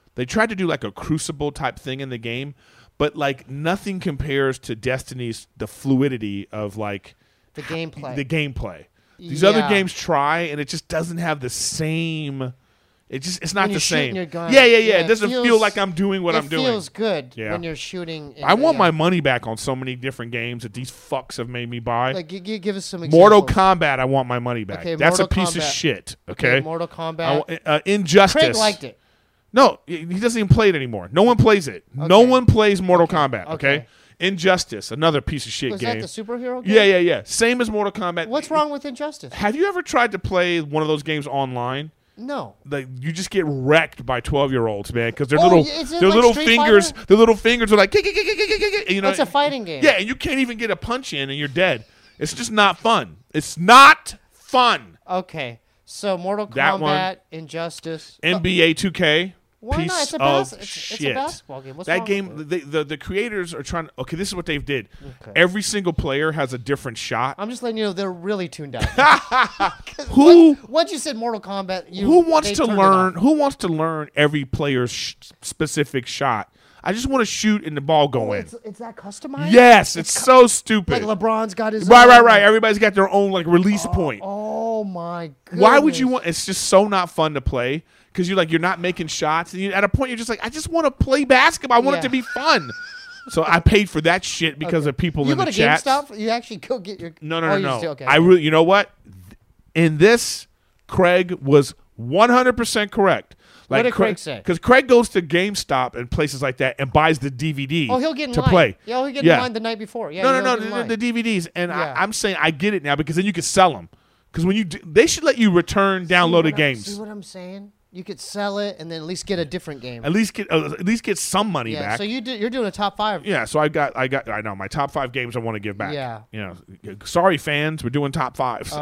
Crucible type thing in the game, but like nothing compares to Destiny's the fluidity of like the gameplay. the gameplay. These other Yeah. games try, and it just doesn't have the same. It's not When the you're shooting same. your gun, Yeah. it It doesn't feels- feel like I'm doing what I'm doing. It feels good Yeah. when you're shooting. I want my money back on so many different games that these fucks have made me buy. Like, give us some examples. Mortal Kombat, I want my money back. Okay, That's Mortal a piece of Kombat. shit. Okay. Mortal Kombat. Injustice. Craig liked it. No, he doesn't even play it anymore. No one plays it. No Okay. one plays Mortal Kombat. Okay. Okay. Injustice, another piece of shit Was game. that the superhero game? Yeah. Same as Mortal Kombat. What's wrong with Injustice? Have you ever tried to play one of those games online? No. Like you just get wrecked by 12-year-olds, man, because their Oh, little is it their like little Street fingers, Fighter? their little fingers are like, you know, It's a fighting game. Yeah, and you can't even get a punch in, and you're dead. It's just not fun. It's not fun. Okay. So Mortal That one. Kombat, Injustice. NBA 2K. Why piece not? It's a of it's a shit. basketball game. What's That wrong game, with it? the creators are trying. Okay, this is what they've did. Okay. Every single player has a different shot. I'm just letting you know they're really tuned out. Who Once you said Mortal Kombat, who wants they to turned it learn? off. Who wants to learn every player's specific shot? I just want to shoot and the ball go in. It's that customized? Yes, it's so stupid. Like LeBron's got his Right. own. Everybody's got their own like release point. Oh my goodness. Why would you want? It's just so not fun to play because you're not making shots, and at a point you're just like, I just want to play basketball. I want it Yeah. to be fun. So I paid for that shit because of people You in go the to chat. GameStop? You actually go get your No. you just do- okay. I really, you know what? In this, Craig was 100% correct. What did Craig say? Because Craig goes to GameStop and places like that and buys the DVD. Oh, he'll get in to line. play. Yeah, he'll get in line the night before. Yeah, No, he'll get in line. the DVDs. And Yeah. I'm saying I get it now because then you can sell them. Because when they should let you return downloaded games. See what I'm saying? You could sell it and then at least get a different game. At least get some money Yeah. back. So you're doing a top 5. Yeah, so I know my top 5 games I want to give back. Yeah. You know, sorry fans, we're doing top 5s.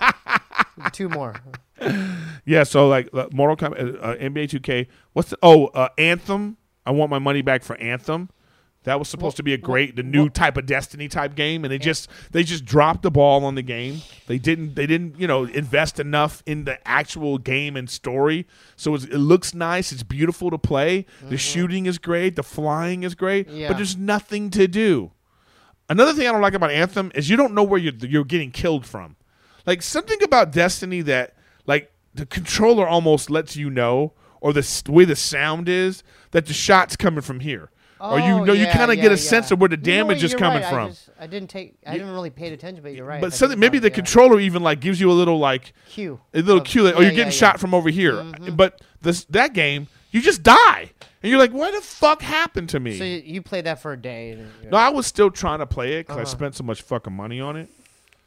2 more. Yeah, so like Mortal Kombat, NBA 2K. What's Anthem? I want my money back for Anthem. That was supposed to be the new type of Destiny type game, and they just dropped the ball on the game. They didn't invest enough in the actual game and story. So it looks nice. It's beautiful to play. The shooting is great. The flying is great. Yeah. But there's nothing to do. Another thing I don't like about Anthem is you don't know where you're getting killed from. Like something about Destiny that like the controller almost lets you know, or the way the sound is, that the shot's coming from here. Or you kind of get a sense of where the damage is coming from. I didn't really pay attention, but you're right. But something, maybe the controller even like gives you a little like cue. a little cue that, you're getting shot from over here. But that game, you just die, and you're like, what the fuck happened to me? So you played that for a day. And No, I was still trying to play it because I spent so much fucking money on it.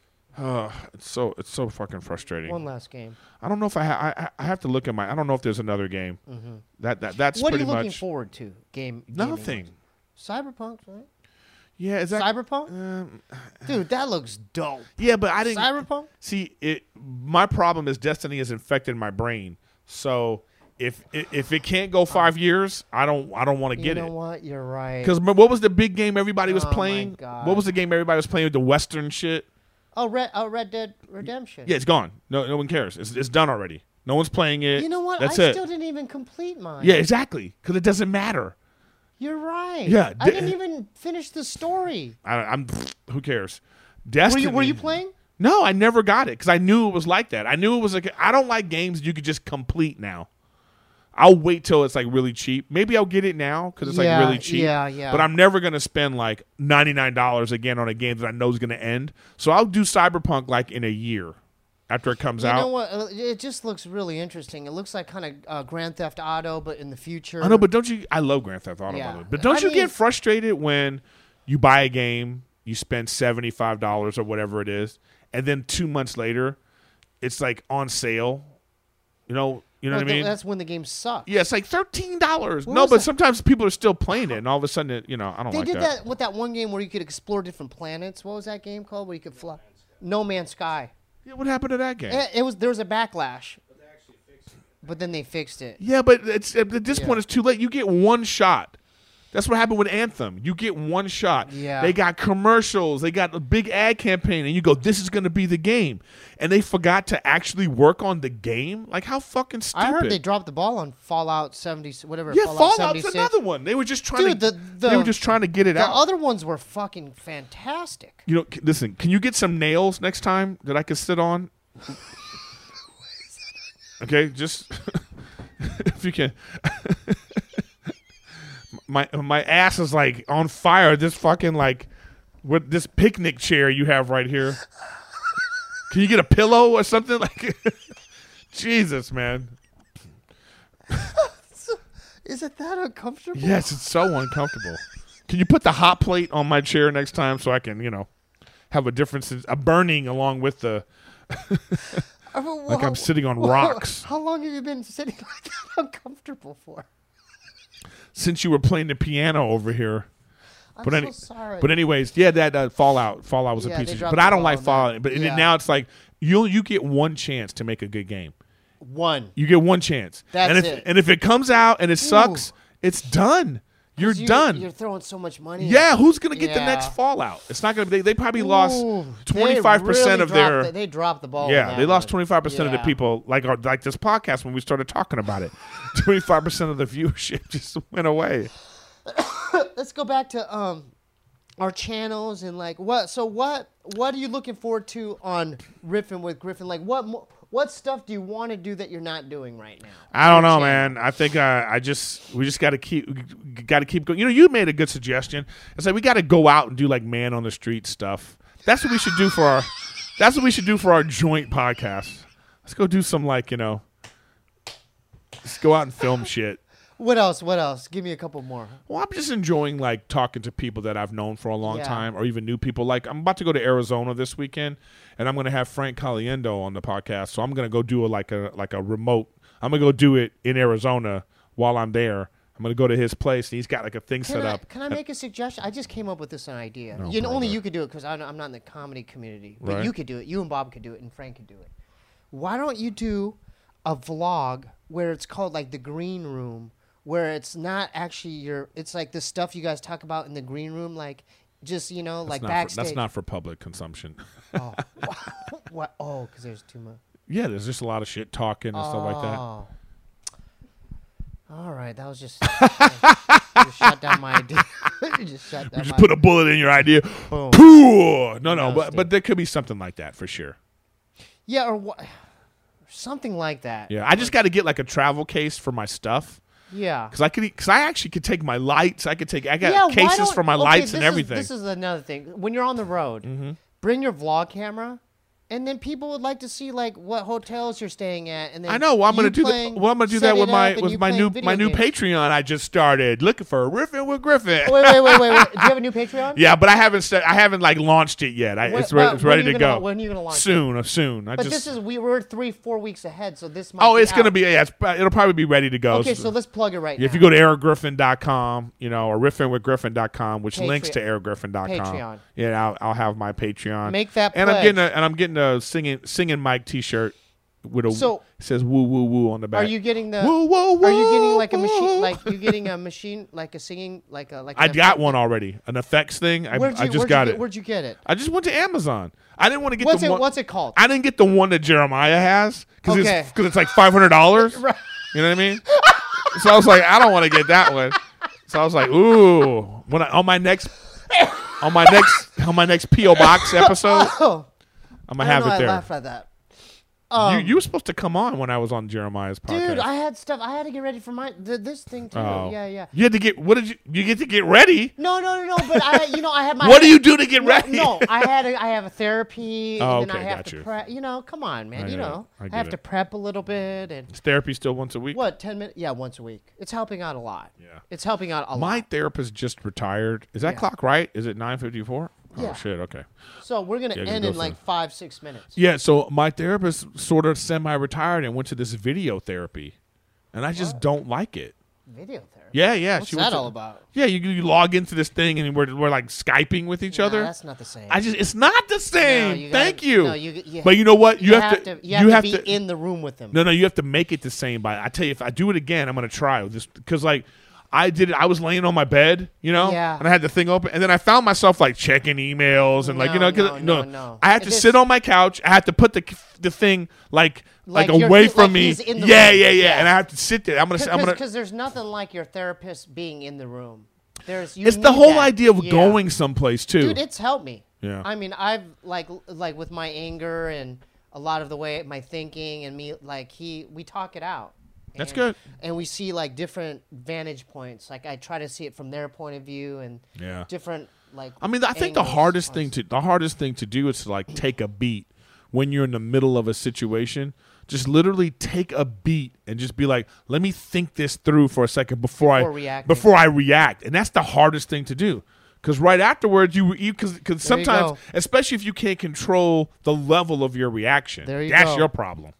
It's so fucking frustrating. one last game. I don't know if I have to look at my. I don't know if there's another game. That's What are pretty you looking much forward to? Gaming. nothing. Cyberpunk, right? Yeah, is that Cyberpunk? Dude, that looks dope. Yeah, but I didn't Cyberpunk? see it. My problem is Destiny has infected my brain. So if it can't go 5 years, I don't want to get You know it. what? You're right. Because what was the big game everybody was Oh, my playing? God. What was the game everybody was playing with the Western shit? Red Dead Redemption. Yeah, it's gone. No one cares. It's done already. No one's playing it. You know what? That's I it. still didn't even complete mine. Yeah, exactly. Because it doesn't matter. You're right. Yeah, I didn't even finish the story. I'm. Who cares? Destiny. Were you playing? No, I never got it because I knew it was like that. I knew it was like I don't like games you could just complete now. I'll wait till it's like really cheap. Maybe I'll get it now because it's like really cheap. Yeah. But I'm never gonna spend like $99 again on a game that I know is gonna end. So I'll do Cyberpunk like in a year after it comes out. You know what? It just looks really interesting. It looks like kind of Grand Theft Auto, but in the future. I know, but don't you? I love Grand Theft Auto, Yeah. by the way. But don't I you mean- get frustrated when you buy a game, you spend $75 or whatever it is, and then 2 months later, it's like on sale. You know what I mean? That's when the game sucks. Yeah, it's like $13. What No, was but that? sometimes people are still playing it, and all of a sudden, I don't They like did that. that with that one game where you could explore different planets. What was that game called? Where you could fly? No Man's Sky. Yeah, what happened to that game? There was a backlash. But then they fixed it. Yeah, but it's at this Yeah. point it's too late. You get one shot. That's what happened with Anthem. You get one shot. Yeah. They got commercials. They got a big ad campaign, and you go, "This is going to be the game," and they forgot to actually work on the game. Like how fucking stupid! I heard they dropped the ball on Fallout 70, whatever. Yeah, Fallout Fallout's 76. another one. They were just trying Dude, they were just trying to get it The out. other ones were fucking fantastic. Listen. Can you get some nails next time that I can sit on? Okay, just if you can. my ass is like on fire. This fucking like with this picnic chair you have right here. Can you get a pillow or something like? Jesus, man. Is it that uncomfortable? Yes, it's so uncomfortable. Can you put the hot plate on my chair next time so I can, have a difference, a burning along with the, like I'm sitting on rocks. How long have you been sitting like that uncomfortable for? Since you were playing the piano over here. I'm so sorry. But anyways, yeah, that Fallout was a piece of shit. But I don't like Fallout. But now it's like you get one chance to make a good game. You get one chance. That's it. And if it comes out and it sucks, it's done. You're done. You're throwing so much money. Yeah, who's gonna get the next Fallout? It's not gonna be. They probably lost 25% of their. They dropped the ball. Yeah, they lost 25% of the people. Like this podcast when we started talking about it, 25% of the viewership just went away. Let's go back to our channels and like what. So what are you looking forward to on Riffin' with Griffin? Like what stuff do you want to do that you're not doing right now? I don't know, man. I think we just got to keep going. You made a good suggestion. It's like we got to go out and do like man on the street stuff. That's what we should do for our. That's what we should do for our joint podcast. Let's go do some let's go out and film shit. What else? Give me a couple more. Well, I'm just enjoying like talking to people that I've known for a long time, or even new people. Like I'm about to go to Arizona this weekend, and I'm going to have Frank Caliendo on the podcast. So I'm going to go do a remote. I'm going to go do it in Arizona while I'm there. I'm going to go to his place, and he's got like a thing set up. Can I make a suggestion? I just came up with this idea. No, only you could do it because I'm not in the comedy community, but right. You could do it. You and Bob could do it, and Frank could do it. Why don't you do a vlog where it's called like the Green Room? Where it's not actually it's like the stuff you guys talk about in the green room, like just like backstage. That's not for public consumption. Oh, what? Oh, because there's too much. Yeah, there's just a lot of shit talking and stuff like that. All right, that was just you shut down my idea. You just put a bullet in your idea. Boom. No, but there could be something like that for sure. Yeah, or something like that. Yeah, I just got to get like a travel case for my stuff. Yeah, because I actually could take my lights. I got cases for my lights and everything. This is another thing. When you're on the road, bring your vlog camera, and then people would like to see like what hotels you're staying at. And then I know. Well, I'm going to do that. Well, I'm going to do that with my new Patreon I just started. Looking for Riffin' with Griffin. Wait. Do you have a new Patreon? Yeah, but I haven't like launched it yet. It's ready to go. When are you going to launch it? Soon. But we're 3-4 weeks ahead, so this might. Oh, it's going to be. It'll probably be ready to go. Okay, so let's plug it right now. If you go to ericgriffin.com, or riffinwithgriffin.com, which links to ericgriffin.com. Patreon. Yeah, I'll have my Patreon. Make that pledge. And I'm getting a singing Mike T-shirt with it says woo woo woo on the back. Are you getting the woo woo woo? Are you getting like a machine? Like you getting a machine like a singing like a like? I got one already, an effects thing. I just got it. Where'd you get it? I just went to Amazon. I didn't want to get What's it called? I didn't get the one that Jeremiah has because it's like $500. Right. You know what I mean? So I was like, I don't want to get that one. So I was like, ooh, on my next PO Box episode. I'm gonna have it there. I laughed at that. You were supposed to come on when I was on Jeremiah's podcast. Dude, I had stuff. I had to get ready for this thing too. Oh. Yeah. You had to get. What did you get to get ready? No. But I had my. What do you do to get ready? No, I have a therapy. Oh, and then okay, I have got to you. prep. Come on, man. I have to prep a little bit and. Is therapy still once a week? What 10 minutes? Yeah, once a week. It's helping out a lot. Yeah, it's helping out a lot. My therapist just retired. Is that clock right? Is it 9:54? Yeah. Oh shit. Okay. So we're gonna end in like 5-6 minutes. Yeah. So my therapist sort of semi-retired and went to this video therapy, and I just don't like it. Video therapy. Yeah. What's that all about? Yeah, you log into this thing and we're like Skyping with each other. That's not the same. It's not the same. Thank you. No, but you know what? You have to be in the room with them. No, you have to make it the same. But I tell you, if I do it again, I'm gonna try this because like. I did it. I was laying on my bed, and I had the thing open, and then I found myself like checking emails and no. I had to sit on my couch. I had to put the thing like your away feet, from like me. he's in the Yeah, room. and I have to sit there. I'm gonna because there's nothing like your therapist being in the room. It's the whole idea of going someplace too, dude. It's helped me. Yeah, I mean, I've like with my anger and a lot of the way my thinking and me we talk it out. That's good. And we see like different vantage points. Like I try to see it from their point of view and different like. I mean, I think the hardest thing to do is to like take a beat when you're in the middle of a situation. Just literally take a beat and just be like, let me think this through for a second before I react. And that's the hardest thing to do. Because right afterwards, because sometimes, especially if you can't control the level of your reaction, that's your problem.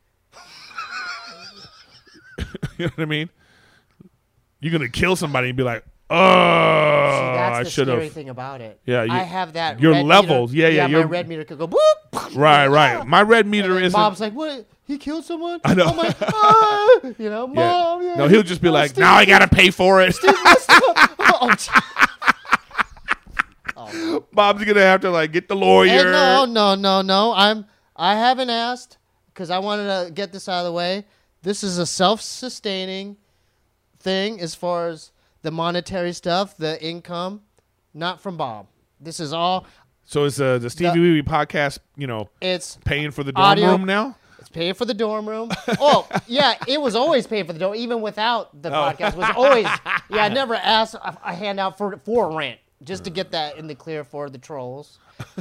You know what I mean? You're going to kill somebody and be like, oh, I should have. That's the scary thing about it. Yeah, I have that. Your red levels. Meter. Yeah. My red meter could go boop. Right. My red meter is. Bob's like, what? He killed someone? I know. I'm like, Mom. Yeah. No, he'll just be like, Steve, now I got to pay for it. Bob's going to have to like get the lawyer. Hey, no. I haven't asked because I wanted to get this out of the way. This is a self-sustaining thing as far as the monetary stuff, the income, not from Bob. This is all. So is the Stevie Wee podcast, it's paying for the dorm room now? It's paying for the dorm room. Oh, yeah, it was always paying for the dorm, even without the podcast. It was always, I never asked a handout for rent, just to get that in the clear for the trolls.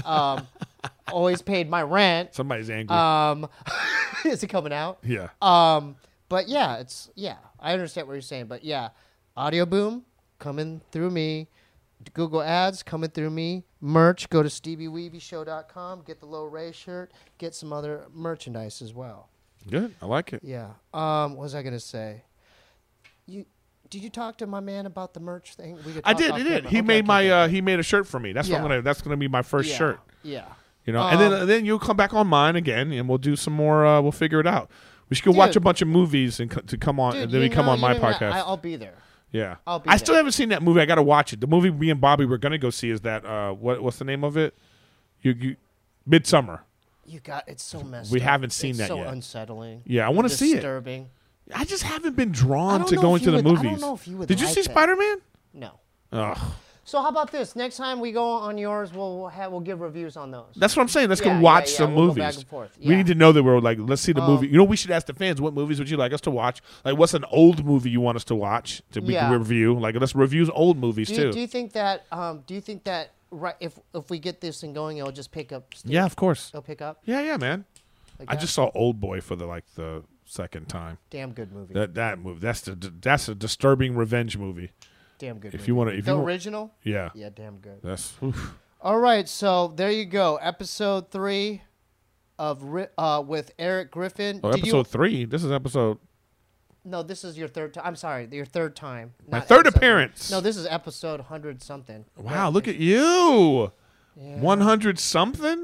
Always paid my rent. Somebody's angry. Is it coming out? Yeah. But yeah, I understand what you're saying. But yeah, Audio Boom coming through me. Google Ads coming through me. Merch, go to StevieWeebyShow.com. Get the Low Ray shirt. Get some other merchandise as well. Good. I like it. Yeah. What was I going to say? Did you talk to my man about the merch thing? I did. He made he made a shirt for me. That's gonna be my first shirt. Yeah. And then you'll come back on mine again, and we'll do some more. We'll figure it out. We should go watch a bunch of movies and to come on, and then we come on my podcast. I'll be there. Yeah. I still haven't seen that movie. I got to watch it. The movie me and Bobby were gonna go see is that what's the name of it? You Midsummer. It's so messed up. We haven't seen that yet. It's so unsettling. Yeah, I want to see it. Disturbing. I just haven't been drawn to going to the movies. I don't know if you would. Did you see Spider-Man? No. Ugh. So how about this? Next time we go on yours, we'll give reviews on those. That's what I'm saying. Let's go watch some movies. Go back and forth. We need to know that we're like, let's see the movie. We should ask the fans, what movies would you like us to watch? Like, what's an old movie you want us to watch to review? Like, let's review old movies too. Do you think that? Right? If we get this thing going, it'll just pick up. Yeah, of course. It'll pick up. Yeah, man. Like I just saw Old Boy for the second time. Damn good movie. That movie. That's a disturbing revenge movie. Damn good. If you want to, the original. Yeah. Yeah, damn good. That's. Oof. All right, so there you go. Episode 3 of with Eric Griffin. Oh, episode 3. This is episode. No, this is your third time. I'm sorry, your third time. My third appearance. No, this is episode 100 something. Wow, look at you. 100 something.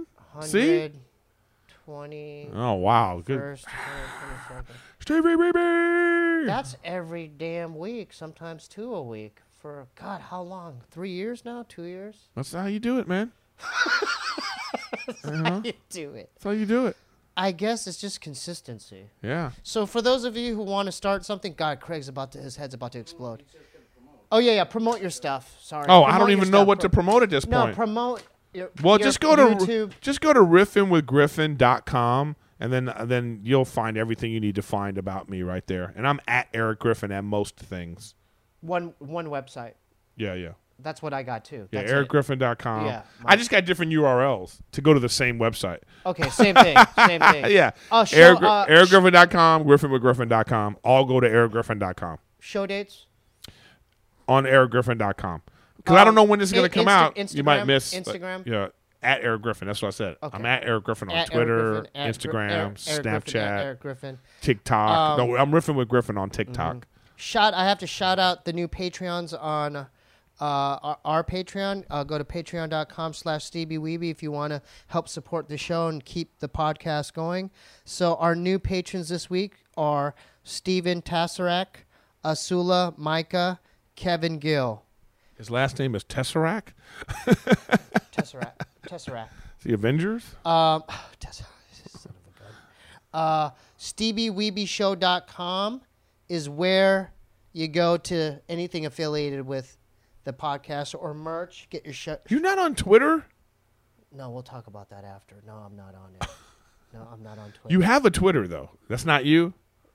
120. Oh wow, good. First, 22nd. Stevie Baby. That's every damn week. Sometimes 2 a week. For God, how long? 3 years now? 2 years? That's how you do it, man. That's how you do it. That's how you do it. I guess it's just consistency. Yeah. So for those of you who want to start something, God, his head's about to explode. Oh yeah, promote your stuff. Sorry. Oh, I don't even know what to promote at this point. No, promote. Just go to YouTube. Just go to riffinwithgriffin.com, and then you'll find everything you need to find about me right there. And I'm at Eric Griffin at most things. One website. Yeah. That's what I got too. Yeah, ericgriffin.com. Yeah, I just got different URLs to go to the same website. Okay, same thing. Yeah. ericgriffin.com, griffinwithgriffin.com. All go to ericgriffin.com. Show dates? On ericgriffin.com. Because I don't know when this is going to come out. Instagram, you might miss. Instagram? At Eric Griffin. That's what I said. Okay. I'm at Eric Griffin on Twitter, Instagram, Snapchat, Eric Griffin. TikTok. No, I'm riffing with Griffin on TikTok. I have to shout out the new Patreons on our Patreon. Go to patreon.com/StevieWeeby if you want to help support the show and keep the podcast going. So our new patrons this week are Steven Tassarak, Asula, Micah, Kevin Gill. His last name is Tesseract? Tesseract. The Avengers? Son of a gun. StevieWeebyShow.com is where you go to anything affiliated with the podcast or merch. Get your shirt. You're not on Twitter? No, we'll talk about that after. No, I'm not on it. No, I'm not on Twitter. You have a Twitter, though. That's not you?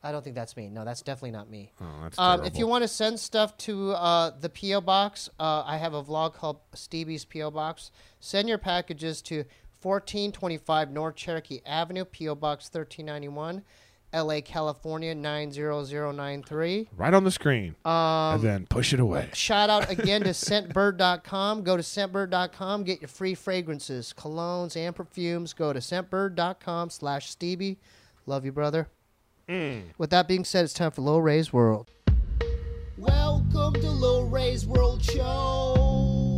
I don't think that's me. No, that's definitely not me. Oh, that's terrible. If you want to send stuff to the P.O. Box, I have a vlog called Stevie's P.O. Box. Send your packages to 1425 North Cherokee Avenue, P.O. Box 1391, L.A., California 90093. Right on the screen. And then push it away. Shout out again to scentbird.com. Go to scentbird.com. Get your free fragrances, colognes, and perfumes. Go to scentbird.com/Stevie. Love you, brother. With that being said, it's time for Lil Ray's World. Welcome to Lil Ray's World Show.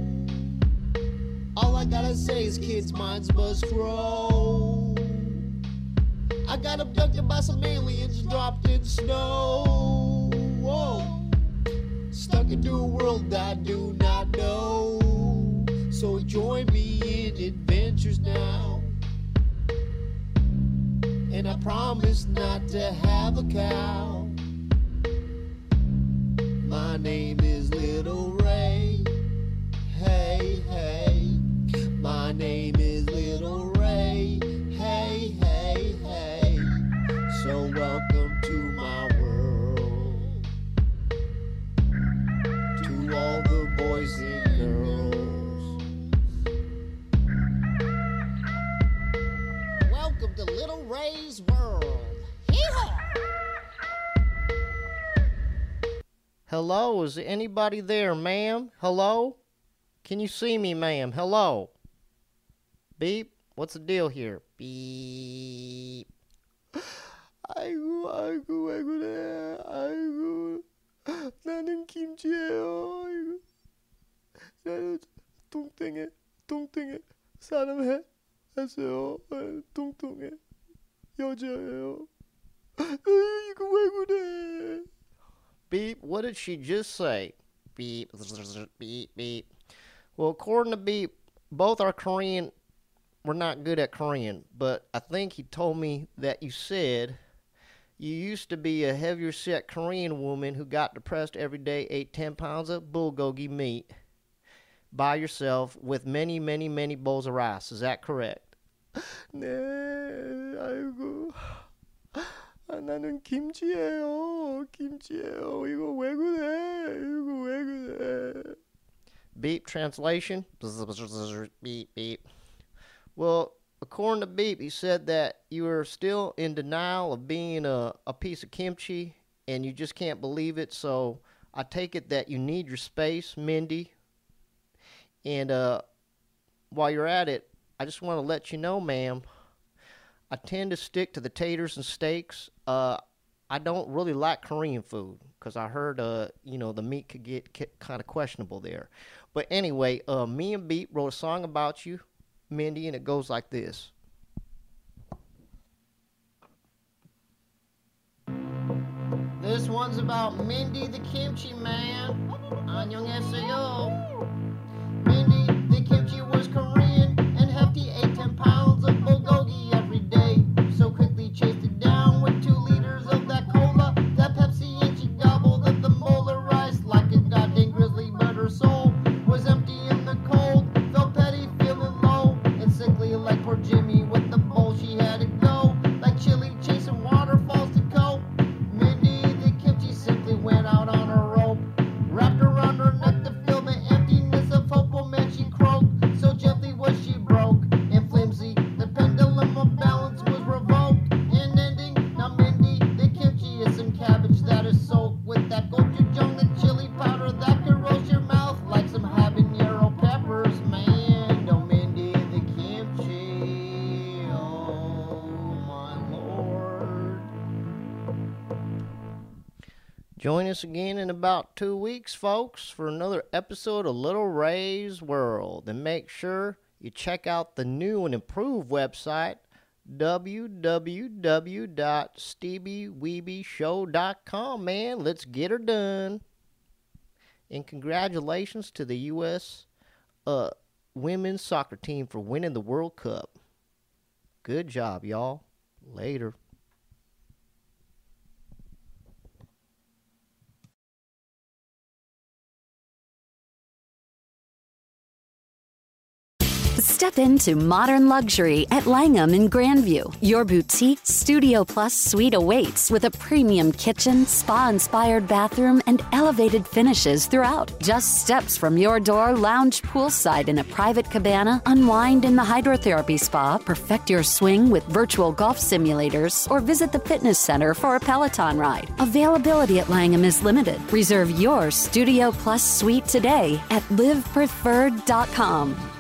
All I gotta say is kids' minds must grow. I got abducted by some aliens, dropped in snow. Whoa. Stuck into a world I do not know. So join me in adventures now. And I promise not to have a cow. My name is Little Ray. Hey, hey. My name is Little Ray. Hey, hey, hey. So welcome to my world. To all the boys and girls. Welcome to Little Ray's World. Hee-haw! Hello, is anybody there, ma'am? Hello? Can you see me, ma'am? Hello? Beep. What's the deal here? Beep. 아이고, 나는 김치예요. 나는 동땡에 사람 했어요. 동땡에 여자예요. 이거 왜 그래? Beep, what did she just say? Beep, beep, beep. Well, according to Beep, both are Korean. We're not good at Korean, but I think he told me that you said you used to be a heavier set Korean woman who got depressed every day, ate 10 pounds of bulgogi meat by yourself with many, many, many bowls of rice. Is that correct? 네, 아이고. 나는 김치예요. 이거 왜 그래? Beep translation. Beep, beep. Well, according to Beep, he said that you are still in denial of being a piece of kimchi, and you just can't believe it. So I take it that you need your space, Mindy. And while you're at it, I just want to let you know, ma'am, I tend to stick to the taters and steaks. I don't really like Korean food because I heard, the meat could get kind of questionable there. But anyway, me and Beep wrote a song about you, Mindy, and it goes like this. This one's about Mindy the Kimchi Man. 안녕하세요. Mindy the Kimchi was Korean and hefty, ate 10 pounds of bulgogi every day. So quickly chased it down with 2 liters of that cola, that Pepsi, and she gobbled up the molar rice like a goddamn grizzly, but her soul was empty in the cold. Felt petty, feeling low, and sickly like poor Jimmy with the bowl. She had to go like chili chasing waterfalls to cope. Mindy the Kimchi simply went out on a rope, wrapped around her neck to fill the emptiness of hope. Oh man, she croaked, so gently was she broke and flimsy. The pendulum of balance was revoked and ending. Now Mindy the Kimchi is some cabbage that is soaked with that gochujang, the chili powder that could roast your mouth like some habanero peppers. Man, oh Mindy the Kimchi, oh my lord. Join us again in about 2 weeks, folks, for another episode of Little Ray's World. And make sure you check out the new and improved website, www.stevieweebieshow.com, man. Let's get her done. And congratulations to the U.S. women's soccer team for winning the World Cup. Good job, y'all. Later. Step into modern luxury at Langham in Grandview. Your boutique Studio Plus suite awaits with a premium kitchen, spa-inspired bathroom, and elevated finishes throughout. Just steps from your door, lounge poolside in a private cabana, unwind in the hydrotherapy spa, perfect your swing with virtual golf simulators, or visit the fitness center for a Peloton ride. Availability at Langham is limited. Reserve your Studio Plus suite today at livepreferred.com.